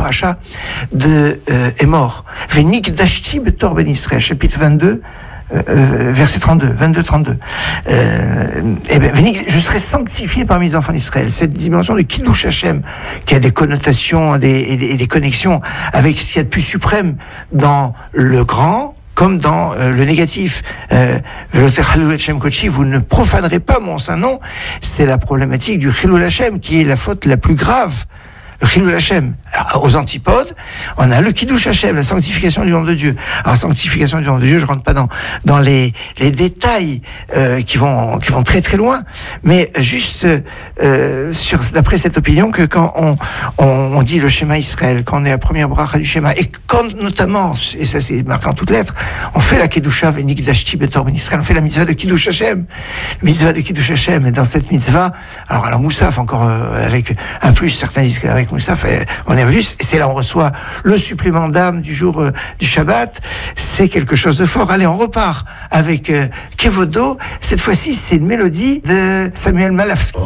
de Emor. Venik dashti betor ben Israël, chapitre 22, verset 22-32. Je serai sanctifié parmi les enfants d'Israël. Cette dimension de Kiddush Hashem, qui a des connotations et des connexions avec ce qu'il y a de plus suprême dans le grand, comme dans le négatif. Vous ne profanerez pas mon saint nom. C'est la problématique du Chilul Hashem, qui est la faute la plus grave le Chilul Hashem. Alors, aux antipodes, on a le Kiddush Hashem, la sanctification du nom de Dieu. Alors, sanctification du nom de Dieu, je rentre pas dans les détails qui vont très très loin, mais juste d'après cette opinion que quand on dit le Shema Israël, quand on est la première bracha du Shema, et quand notamment, et ça c'est marqué en toutes lettres, on fait la Kedusha Venikdashti Betor Ben Israël, on fait la mitzvah de Kiddush Hashem, la mitzvah de Kiddush Hashem, et dans cette mitzvah, alors Moussaf encore avec un plus, certains disent qu'avec Moussaf on est plus, et c'est là on reçoit le supplément d'âme du jour du Shabbat, c'est quelque chose de fort. Allez, on repart avec Kevodo, cette fois-ci c'est une mélodie de Samuel Malavsky.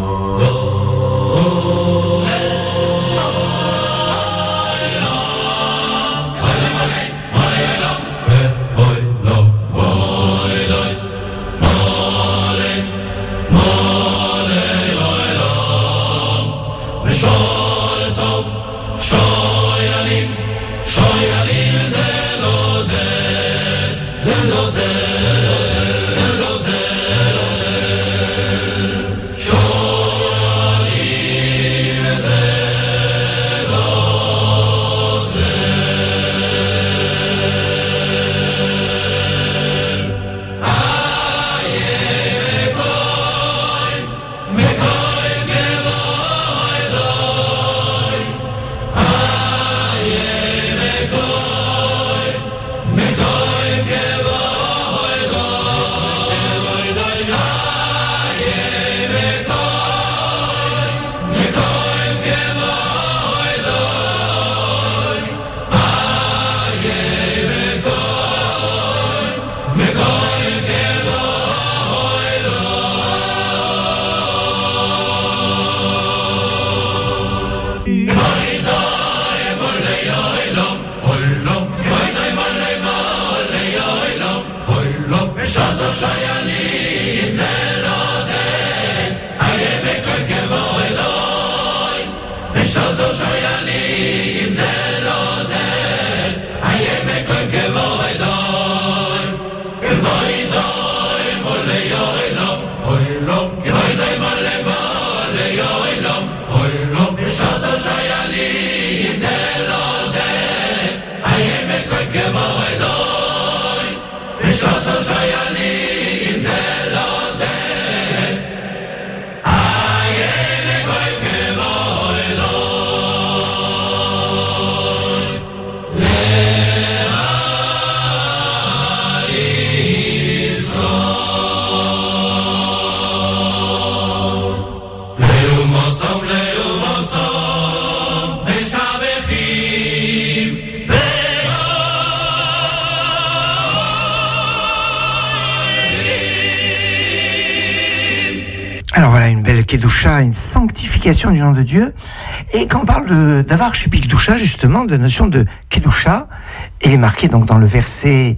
Kedusha, une sanctification du nom de Dieu. Et quand on parle d'Avar Shupik Kedusha, justement, de la notion de Kedusha, elle est marquée donc dans le verset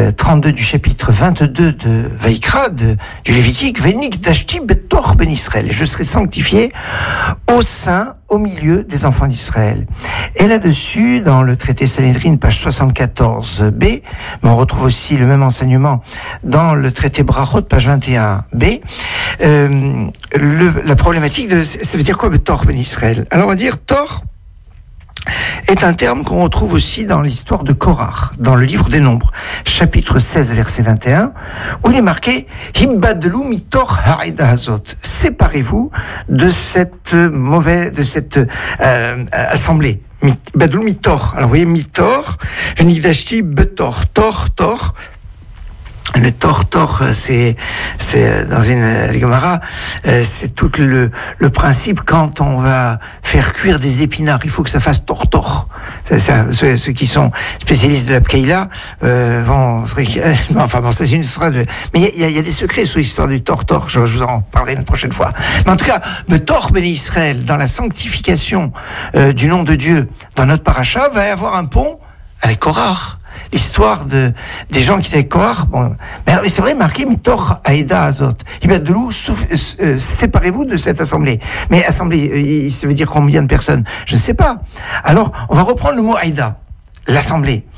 32 du chapitre 22 de Vaïkra, du Lévitique, Venix Dashti Betor Ben Israël, et je serai sanctifié au sein, au milieu des enfants d'Israël. Et là-dessus, dans le traité Sanhedrin, page 74b, mais on retrouve aussi le même enseignement dans le traité Brachot, page 21b, la problématique ça veut dire quoi, Betor Ben Israël? Alors on va dire, Tor est un terme qu'on retrouve aussi dans l'histoire de Korach, dans le livre des Nombres, chapitre 16, verset 21, où il est marqué « Hibbadlu mitor ha'ida hazot » « Séparez-vous de cette assemblée. » Hibbadlu mitor. Alors vous voyez, mitor, venigdashti betor, tor, le tor, c'est dans une Gemara, c'est tout le principe quand on va faire cuire des épinards, il faut que ça fasse tor. Ceux qui sont spécialistes de la Pkeila vont, enfin bon, ça c'est une histoire de, mais il y a des secrets sur l'histoire du tor. Je vous en parlerai une prochaine fois. Mais en tout cas, le tor béni Israël dans la sanctification du nom de Dieu dans notre paracha va y avoir un pont avec Korach. L'histoire des gens qui étaient avec Korach, bon, mais c'est vrai, marqué mitor aïda azot. Hibbadlu, séparez-vous de cette assemblée. Mais assemblée, ça veut dire combien de personnes? Je ne sais pas. Alors, on va reprendre le mot aïda, l'assemblée.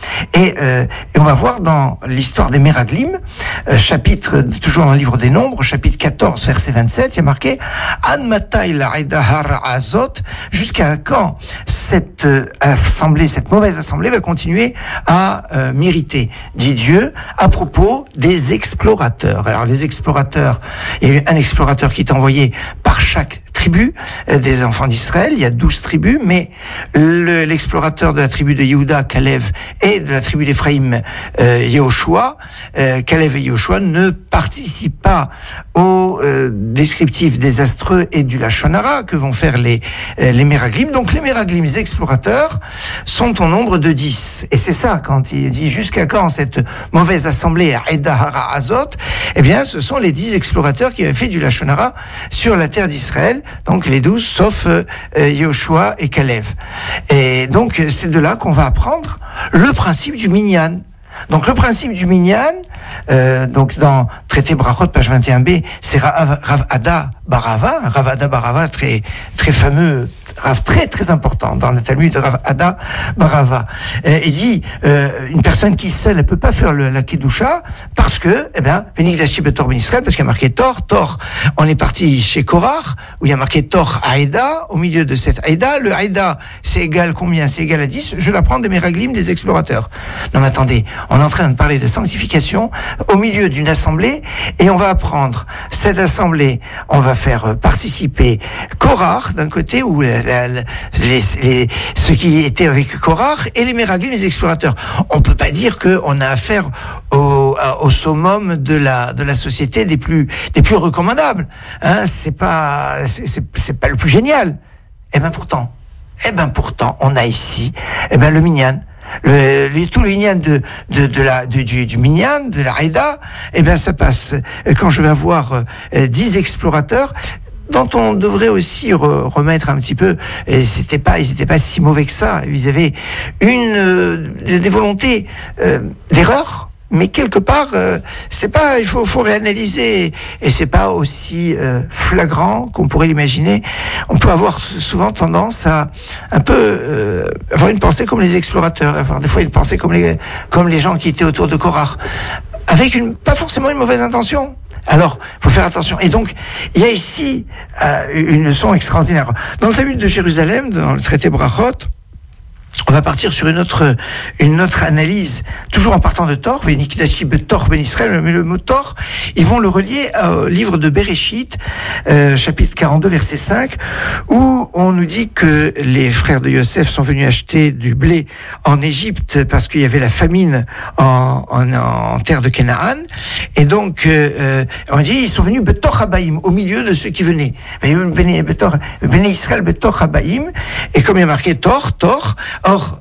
Et on va voir dans l'histoire des Meraglim, chapitre, toujours dans le livre des Nombres, chapitre 14, verset 27, il y a marqué An matai la'ida hara'azot, jusqu'à quand cette assemblée, cette mauvaise assemblée va continuer à m'irriter, dit Dieu, à propos des explorateurs. Alors les explorateurs, il y a eu un explorateur qui est envoyé par chaque tribu des enfants d'Israël, il y a 12 tribus, mais l'explorateur de la tribu de Yehuda, Caleb, et de la tribu d'Éphraïm, Yehoshua, Caleb et Yehoshua ne participent pas au descriptif désastreux et du Lachon Hara que vont faire les Meraglim. Donc les Meraglim, les explorateurs, sont au nombre de 10. Et c'est ça, quand il dit jusqu'à quand cette mauvaise assemblée à Eda Hara Azot, eh bien ce sont les 10 explorateurs qui avaient fait du Lachon Hara sur la terre d'Israël, donc les 12 sauf Yehoshua et Caleb. Et donc c'est de là qu'on va apprendre le principe du minyan. Donc le principe du minyan, donc dans Traité Brachot, page 21b, c'est Rav Ada Barava, très fameux, Rav très important dans le Talmud de Rav Ada Barava. Il dit une personne qui seule ne peut pas faire la Kedusha parce que, Venikdashi betor ben Israël, parce qu'il y a marqué Tor, on est parti chez Korach, où il y a marqué Tor Aïda, au milieu de cette Aïda, le Aïda c'est égal combien? C'est égal à 10, je l'apprends des Meraglim, des explorateurs. Non mais attendez, on est en train de parler de sanctification au milieu d'une assemblée, et on va apprendre cette assemblée, on va faire participer Korach d'un côté, où ceux qui étaient avec Korach, et les Meraglim, les explorateurs. On peut pas dire qu'on a affaire au summum de la société des plus recommandables. Hein, c'est pas le plus génial. Eh ben pourtant, on a ici, le minyan. Tout le minyan du minyan, de la Haïda, ça passe. Quand je vais avoir 10 explorateurs, dont on devrait aussi remettre un petit peu, et ils étaient pas si mauvais que ça, ils avaient des volontés d'erreur, mais quelque part c'est pas, il faut réanalyser, et c'est pas aussi flagrant qu'on pourrait l'imaginer. On peut avoir souvent tendance à un peu avoir une pensée comme les explorateurs, avoir des fois une pensée comme les gens qui étaient autour de Korach, avec pas forcément une mauvaise intention. Alors, faut faire attention. Et donc, il y a ici une leçon extraordinaire. Dans le Talmud de Jérusalem, dans le traité Brachot, on va partir sur une autre analyse, toujours en partant de Tor, Venikdashi betor ben Israël, mais le mot Tor, ils vont le relier au livre de Bereshit, chapitre 42, verset 5, où on nous dit que les frères de Yosef sont venus acheter du blé en Égypte parce qu'il y avait la famine en terre de Canaan, et donc on dit ils sont venus betor habaïm, au milieu de ceux qui venaient. Béné Israël betor habaïm, et comme il y a marqué Tor. Or,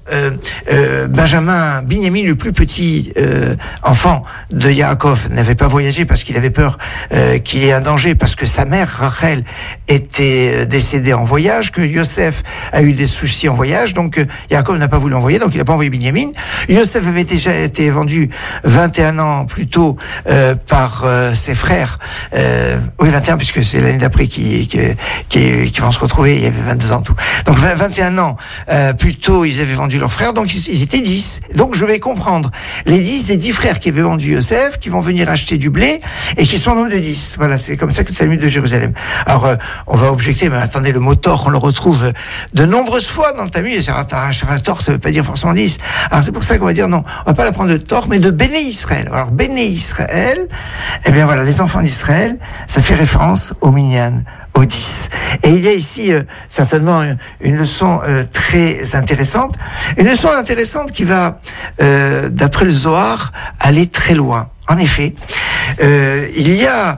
Binyamin, le plus petit enfant de Yaakov, n'avait pas voyagé parce qu'il avait peur qu'il y ait un danger, parce que sa mère, Rachel, était décédée en voyage, que Yosef a eu des soucis en voyage, donc Yaakov n'a pas voulu envoyer, donc il n'a pas envoyé Binyamin. Yosef avait déjà été vendu 21 ans plus tôt par ses frères, 21, puisque c'est l'année d'après qui vont se retrouver, il y avait 22 ans tout. Donc 21 ans plus tôt, ils avaient vendu leurs frères, donc ils étaient 10. Donc je vais comprendre les 10 frères qui avaient vendu Yosef, qui vont venir acheter du blé, et qui sont au nombre de 10. Voilà, c'est comme ça que le Talmud de Jérusalem. Alors, on va objecter, mais attendez, le mot Tor, on le retrouve de nombreuses fois dans le Talmud, et Tor, ça veut pas dire forcément 10. Alors c'est pour ça qu'on va dire non, on va pas la prendre de Tor, mais de Béné Israël. Alors Béné Israël, voilà, les enfants d'Israël, ça fait référence au minyan, aux 10. Et il y a ici certainement une leçon très intéressante. Une leçon intéressante qui va, d'après le Zohar, aller très loin. En effet, il y a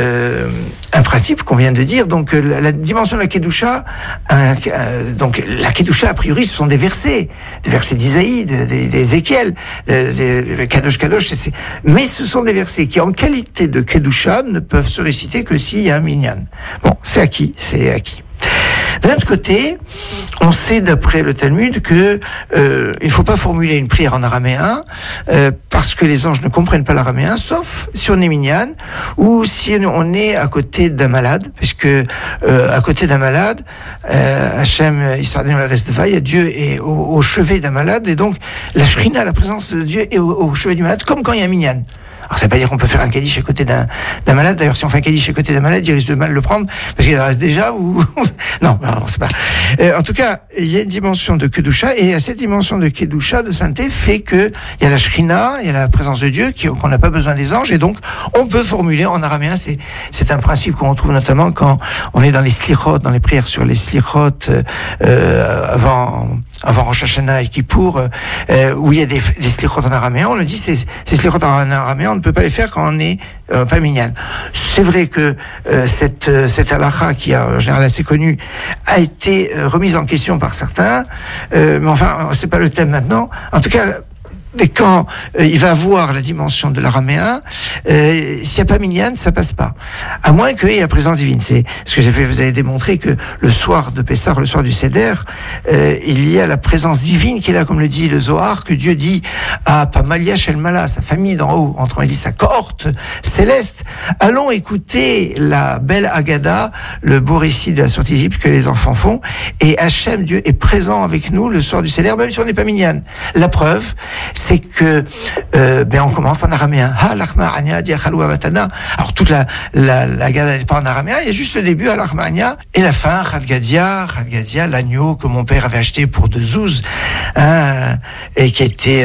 un principe qu'on vient de dire, donc la dimension de la Kedusha, donc la Kedusha a priori ce sont des versets d'Isaïe, d'Ézéchiel, Kadosh Kadosh, mais ce sont des versets qui en qualité de Kedusha ne peuvent se réciter que s'il y a un minyan. Bon, c'est acquis. D'un autre côté, on sait d'après le Talmud que il ne faut pas formuler une prière en araméen parce que les anges ne comprennent pas l'araméen, sauf si on est minyan ou si on est à côté d'un malade, parce que à côté d'un malade, Hachem Yisraël la reste il y a Dieu est au chevet d'un malade, et donc la Shrina, la présence de Dieu est au chevet du malade, comme quand il y a un minyan. Alors ça veut pas dire qu'on peut faire un kaddish à côté d'un malade. D'ailleurs, si on fait un kaddish à côté d'un malade, il risque de mal le prendre parce qu'il reste déjà ou non, c'est pas. En tout cas, il y a une dimension de kedusha, et à cette dimension de kedusha, de sainteté, fait que il y a la shrina, il y a la présence de Dieu qu'on n'a pas besoin des anges, et donc on peut formuler en araméen. C'est un principe qu'on retrouve notamment quand on est dans les slichot, dans les prières sur les slichot avant Rosh Hashanah et Kippour, où il y a des slichot en araméen. On le dit, ces slichot en araméen, on ne peut pas les faire quand on est pas minyan. C'est vrai que cette halakha, qui est en général assez connue, a été remise en question par certains, mais enfin, c'est pas le thème maintenant. En tout cas, quand il va avoir la dimension de l'araméen, s'il n'y a pas minyan, ça passe pas. À moins qu'il y ait la présence divine. C'est ce que j'ai fait. Vous avez démontré que le soir de Pessah, le soir du Seder, il y a la présence divine qui est là, comme le dit le Zohar, que Dieu dit à Pamalia Shelmala, sa famille d'en haut, entre dit sa cohorte céleste. Allons écouter la belle Haggadah, le beau récit de la sortie d'Égypte que les enfants font, et Hachem, Dieu, est présent avec nous le soir du Seder, même si on n'est pas minyan. La preuve, c'est que on commence en araméen. Alors toute la Haggadah n'est pas en araméen, il y a juste le début, et la fin, Chadgadia, l'agneau que mon père avait acheté pour 2 zouz, et qui a été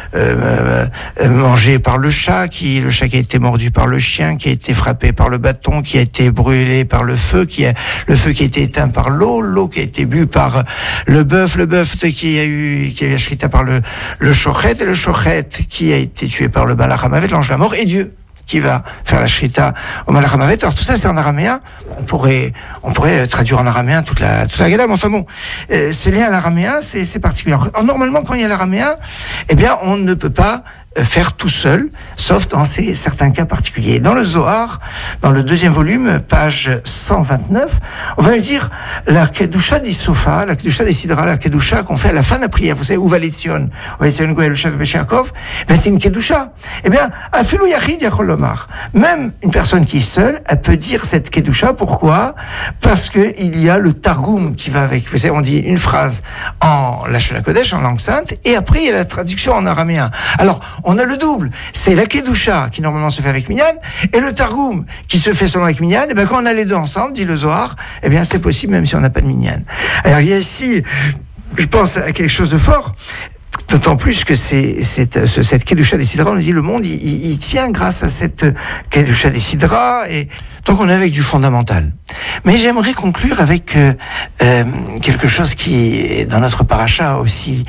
mangé par le chat qui a été mordu par le chien, qui a été frappé par le bâton, qui a été brûlé par le feu, le feu qui a été éteint par l'eau qui a été bu par le bœuf qui a eu shrita par le shochet, et le shochet qui a été tué par le Malach HaMavet, l'ange de la mort, et Dieu qui va faire la shrita au Malach HaMavet. Alors tout ça c'est en araméen. On pourrait traduire en araméen toute la Haggadah, mais enfin bon, ce lien à l'araméen c'est particulier. Alors, normalement, quand il y a l'araméen, on ne peut pas faire tout seul, sauf dans certains cas particuliers. Dans le Zohar, dans le 2e volume, page 129, on va dire la kedusha d'Isofa, la kedusha des Sidra, la kedusha qu'on fait à la fin de la prière. Vous savez, Uvaletzion Goel Shav Beshakov, c'est une kedusha. Afilu Yachid Yachol Lomar. Même une personne qui est seule, elle peut dire cette kedusha. Pourquoi? Parce que il y a le Targum qui va avec. Vous savez, on dit une phrase en Lashon HaKodesh, en langue sainte, et après il y a la traduction en araméen. Alors, on a le double. C'est la kedusha qui normalement se fait avec minyan, et le targum qui se fait seulement avec minyan. Et quand on a les deux ensemble, dit le Zohar, c'est possible même si on n'a pas de minyan. Alors il y a ici, je pense à quelque chose de fort. D'autant plus que cette kedusha des Sidra, on nous dit le monde, il tient grâce à cette kedusha des Sidra, et donc on est avec du fondamental. Mais j'aimerais conclure avec quelque chose qui est dans notre paracha aussi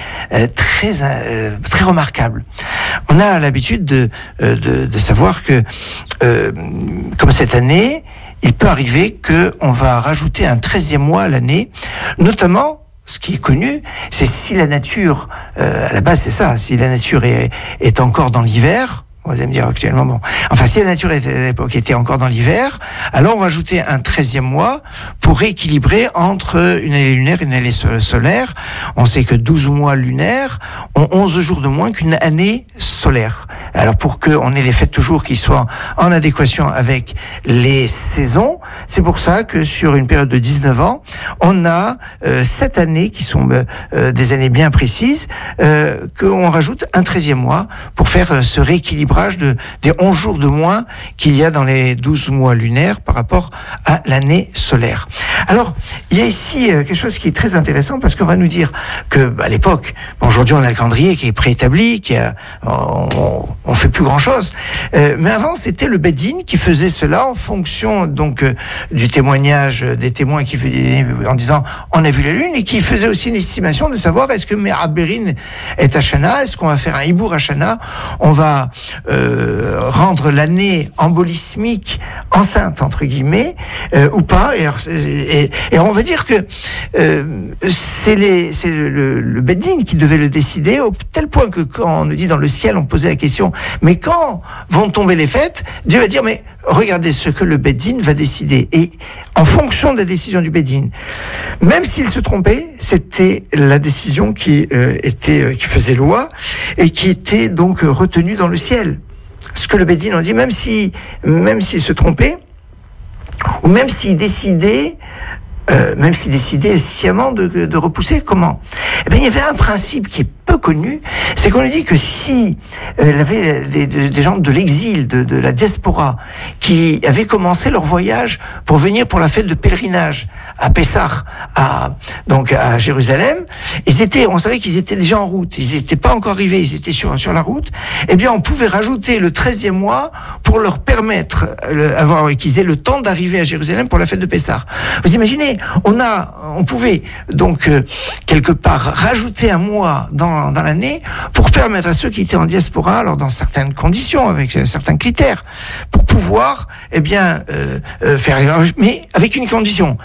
très remarquable. On a l'habitude de savoir que comme cette année, il peut arriver qu'on va rajouter un 13e mois à l'année, notamment. Ce qui est connu, c'est si la nature, à la base c'est ça, si la nature est encore dans l'hiver, vous allez me dire actuellement, si la nature à l'époque était encore dans l'hiver, alors on rajoutait un 13e mois pour rééquilibrer entre une année lunaire et une année solaire. On sait que 12 mois lunaires ont 11 jours de moins qu'une année solaire. Alors pour qu'on ait les fêtes toujours qui soient en adéquation avec les saisons, c'est pour ça que sur une période de 19 ans, on a 7 années qui sont des années bien précises, qu'on rajoute un 13e mois pour faire ce rééquilibrage des 11 jours de moins qu'il y a dans les 12 mois lunaires par rapport à l'année solaire. Alors, il y a ici quelque chose qui est très intéressant, parce qu'on va nous dire que à l'époque, aujourd'hui on a le calendrier qui est préétabli, on fait plus grand chose, mais avant c'était le Beddin qui faisait cela en fonction donc du témoignage des témoins qui faisaient en disant on a vu la lune, et qui faisait aussi une estimation de savoir est-ce que Me'aberin est Hashana, est-ce qu'on va faire un Hibour Hashana, on va rendre l'année embolismique enceinte entre guillemets ou pas, et on va dire que c'est le Beddin qui devait le décider, au tel point que quand on nous dit dans le ciel, on posait la question Mais quand vont tomber les fêtes, Dieu va dire, mais regardez ce que le Beddin va décider. Et en fonction de la décision du Beddin, même s'il se trompait, c'était la décision qui faisait loi et qui était donc retenue dans le ciel. Ce que le Beddin, on dit, même s'il se trompait, ou même s'il décidait sciemment de repousser, comment? Eh bien, il y avait un principe qui est peu connu, c'est qu'on lui dit que si il y avait des gens de l'exil, de la diaspora, qui avaient commencé leur voyage pour venir pour la fête de pèlerinage à Pessah, donc à Jérusalem, on savait qu'ils étaient déjà en route, ils n'étaient pas encore arrivés, ils étaient sur la route, eh bien on pouvait rajouter le 13e mois pour leur permettre qu'ils aient le temps d'arriver à Jérusalem pour la fête de Pessah. Vous imaginez, on pouvait donc quelque part rajouter un mois dans l'année pour permettre à ceux qui étaient en diaspora, alors dans certaines conditions, avec certains critères, pour pouvoir faire, mais avec une condition,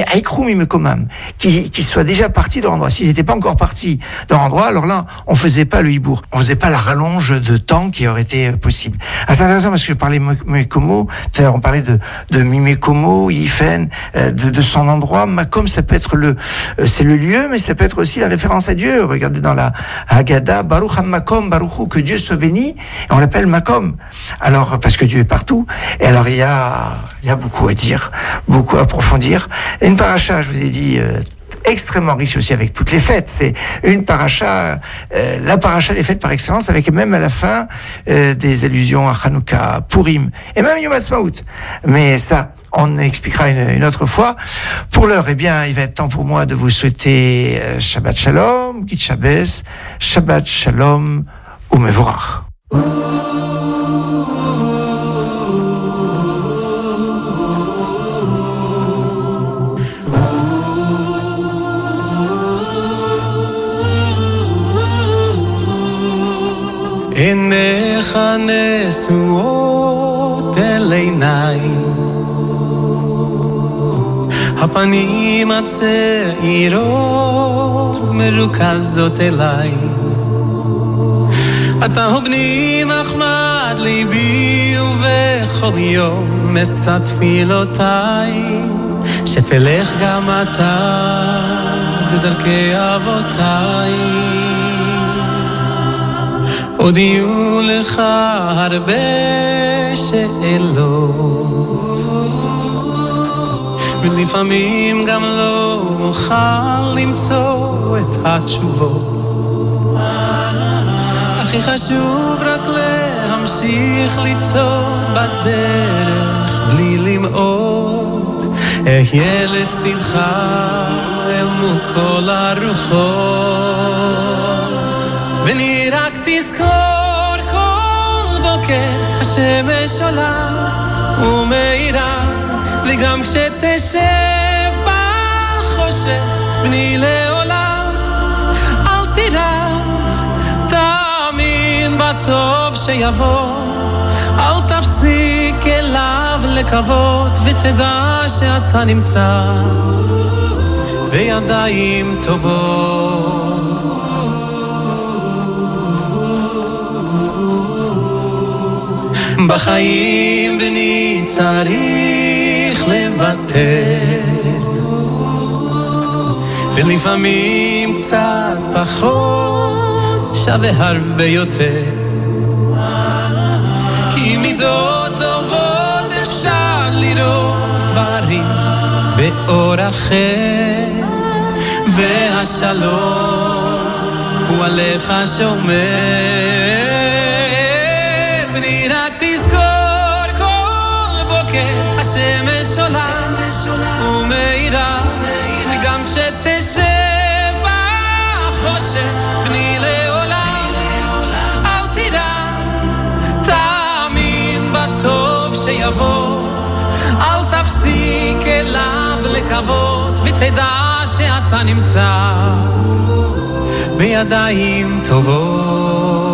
qu'ils soient déjà partis de l'endroit. S'ils n'étaient pas encore partis de l'endroit, alors là on faisait pas le hibour, on faisait pas la rallonge de temps qui aurait été possible. C'est intéressant parce que je parlais Mekomo, tout à l'heure on parlait de Mimekomo, Yifen, de son endroit. Makom, ça peut être c'est le lieu, mais ça peut être aussi la référence à Dieu. Regardez dans la Haggadah, Baruch HaMakom, Baruchu, que Dieu soit béni, et on l'appelle Makom. Alors, parce que Dieu est partout. Et alors, il y a beaucoup à dire, beaucoup à approfondir. Et une paracha, je vous ai dit, extrêmement riche aussi avec toutes les fêtes. C'est une paracha, la paracha des fêtes par excellence, avec même à la fin des allusions à Hanouka, Purim, et même Yom Ha'atzmaut. Mais ça, on expliquera une autre fois. Pour l'heure, il va être temps pour moi de vous souhaiter Shabbat Shalom, Git Shabbos, Shabbat Shalom, Umevorach. עיניך נשואות אל עיניי, הפנים הצעירות מרוכזות אליי, אתה הוא בני נחמד ליבי, ובכל יום אשא תפילותיי, שתלך גם אתה בדרכי אבותיי. עוד יהיו לך הרבה שאלות, ולפעמים גם לא אוכל למצוא את התשובות, הכי חשוב רק להמשיך לצעוד בדרך בלי למעוד, אהיה לצדך אל מול כל הרוחות, ואני רק תזכור כל בוקר השמש עולה ומאירה, וגם כשתשב בחושך בני לעולם אל תירא, תאמין בטוב שיבוא, אל תפסיק אליו לקוות, ותדע שאתה נמצא בידיים טובות. בחיים בני צריך לוותר, ולפעמים קצת פחות שווה הרבה יותר, כי מידות טובות אפשר לראות דברים באור אחר, והשלום הוא עליך שומר. בני רק תזכור כל בוקר השמש עולה ומאירה, וגם כשתשב בחושך בני לעולם אל תירא, תאמין בטוב שיבוא, אל תפסיק אליו לקוות, ותדע שאתה נמצא בידיים טובות.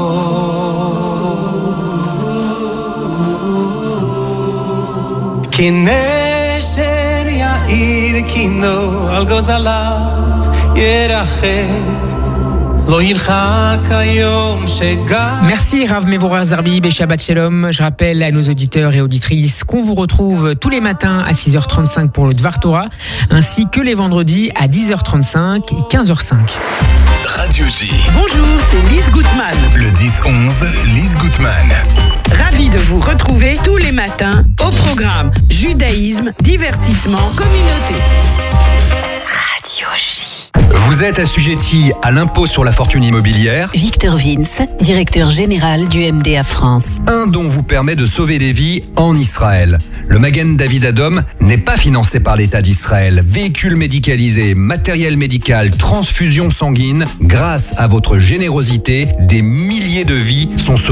כי נשר יאיר קינו על גוזליו ירחב, לא ירחק היום שגם Merci Rav Mevorah Zarbib et Shabbat Shalom. Je rappelle à nos auditeurs et auditrices qu'on vous retrouve tous les matins à 6h35 pour le Dvar Torah, ainsi que les vendredis à 10h35 et 15h05. Radio J. Bonjour, c'est Lise Gutmann. Le 10-11, Lise Gutmann. Ravi de vous retrouver tous les matins au programme Judaïsme, divertissement, communauté. Radio J. Vous êtes assujetti à l'impôt sur la fortune immobilière. Victor Vince, directeur général du MDA France. Un don vous permet de sauver des vies en Israël. Le Magen David Adom n'est pas financé par l'État d'Israël. Véhicules médicalisés, matériel médical, transfusion sanguine. Grâce à votre générosité, des milliers de vies sont sauvées.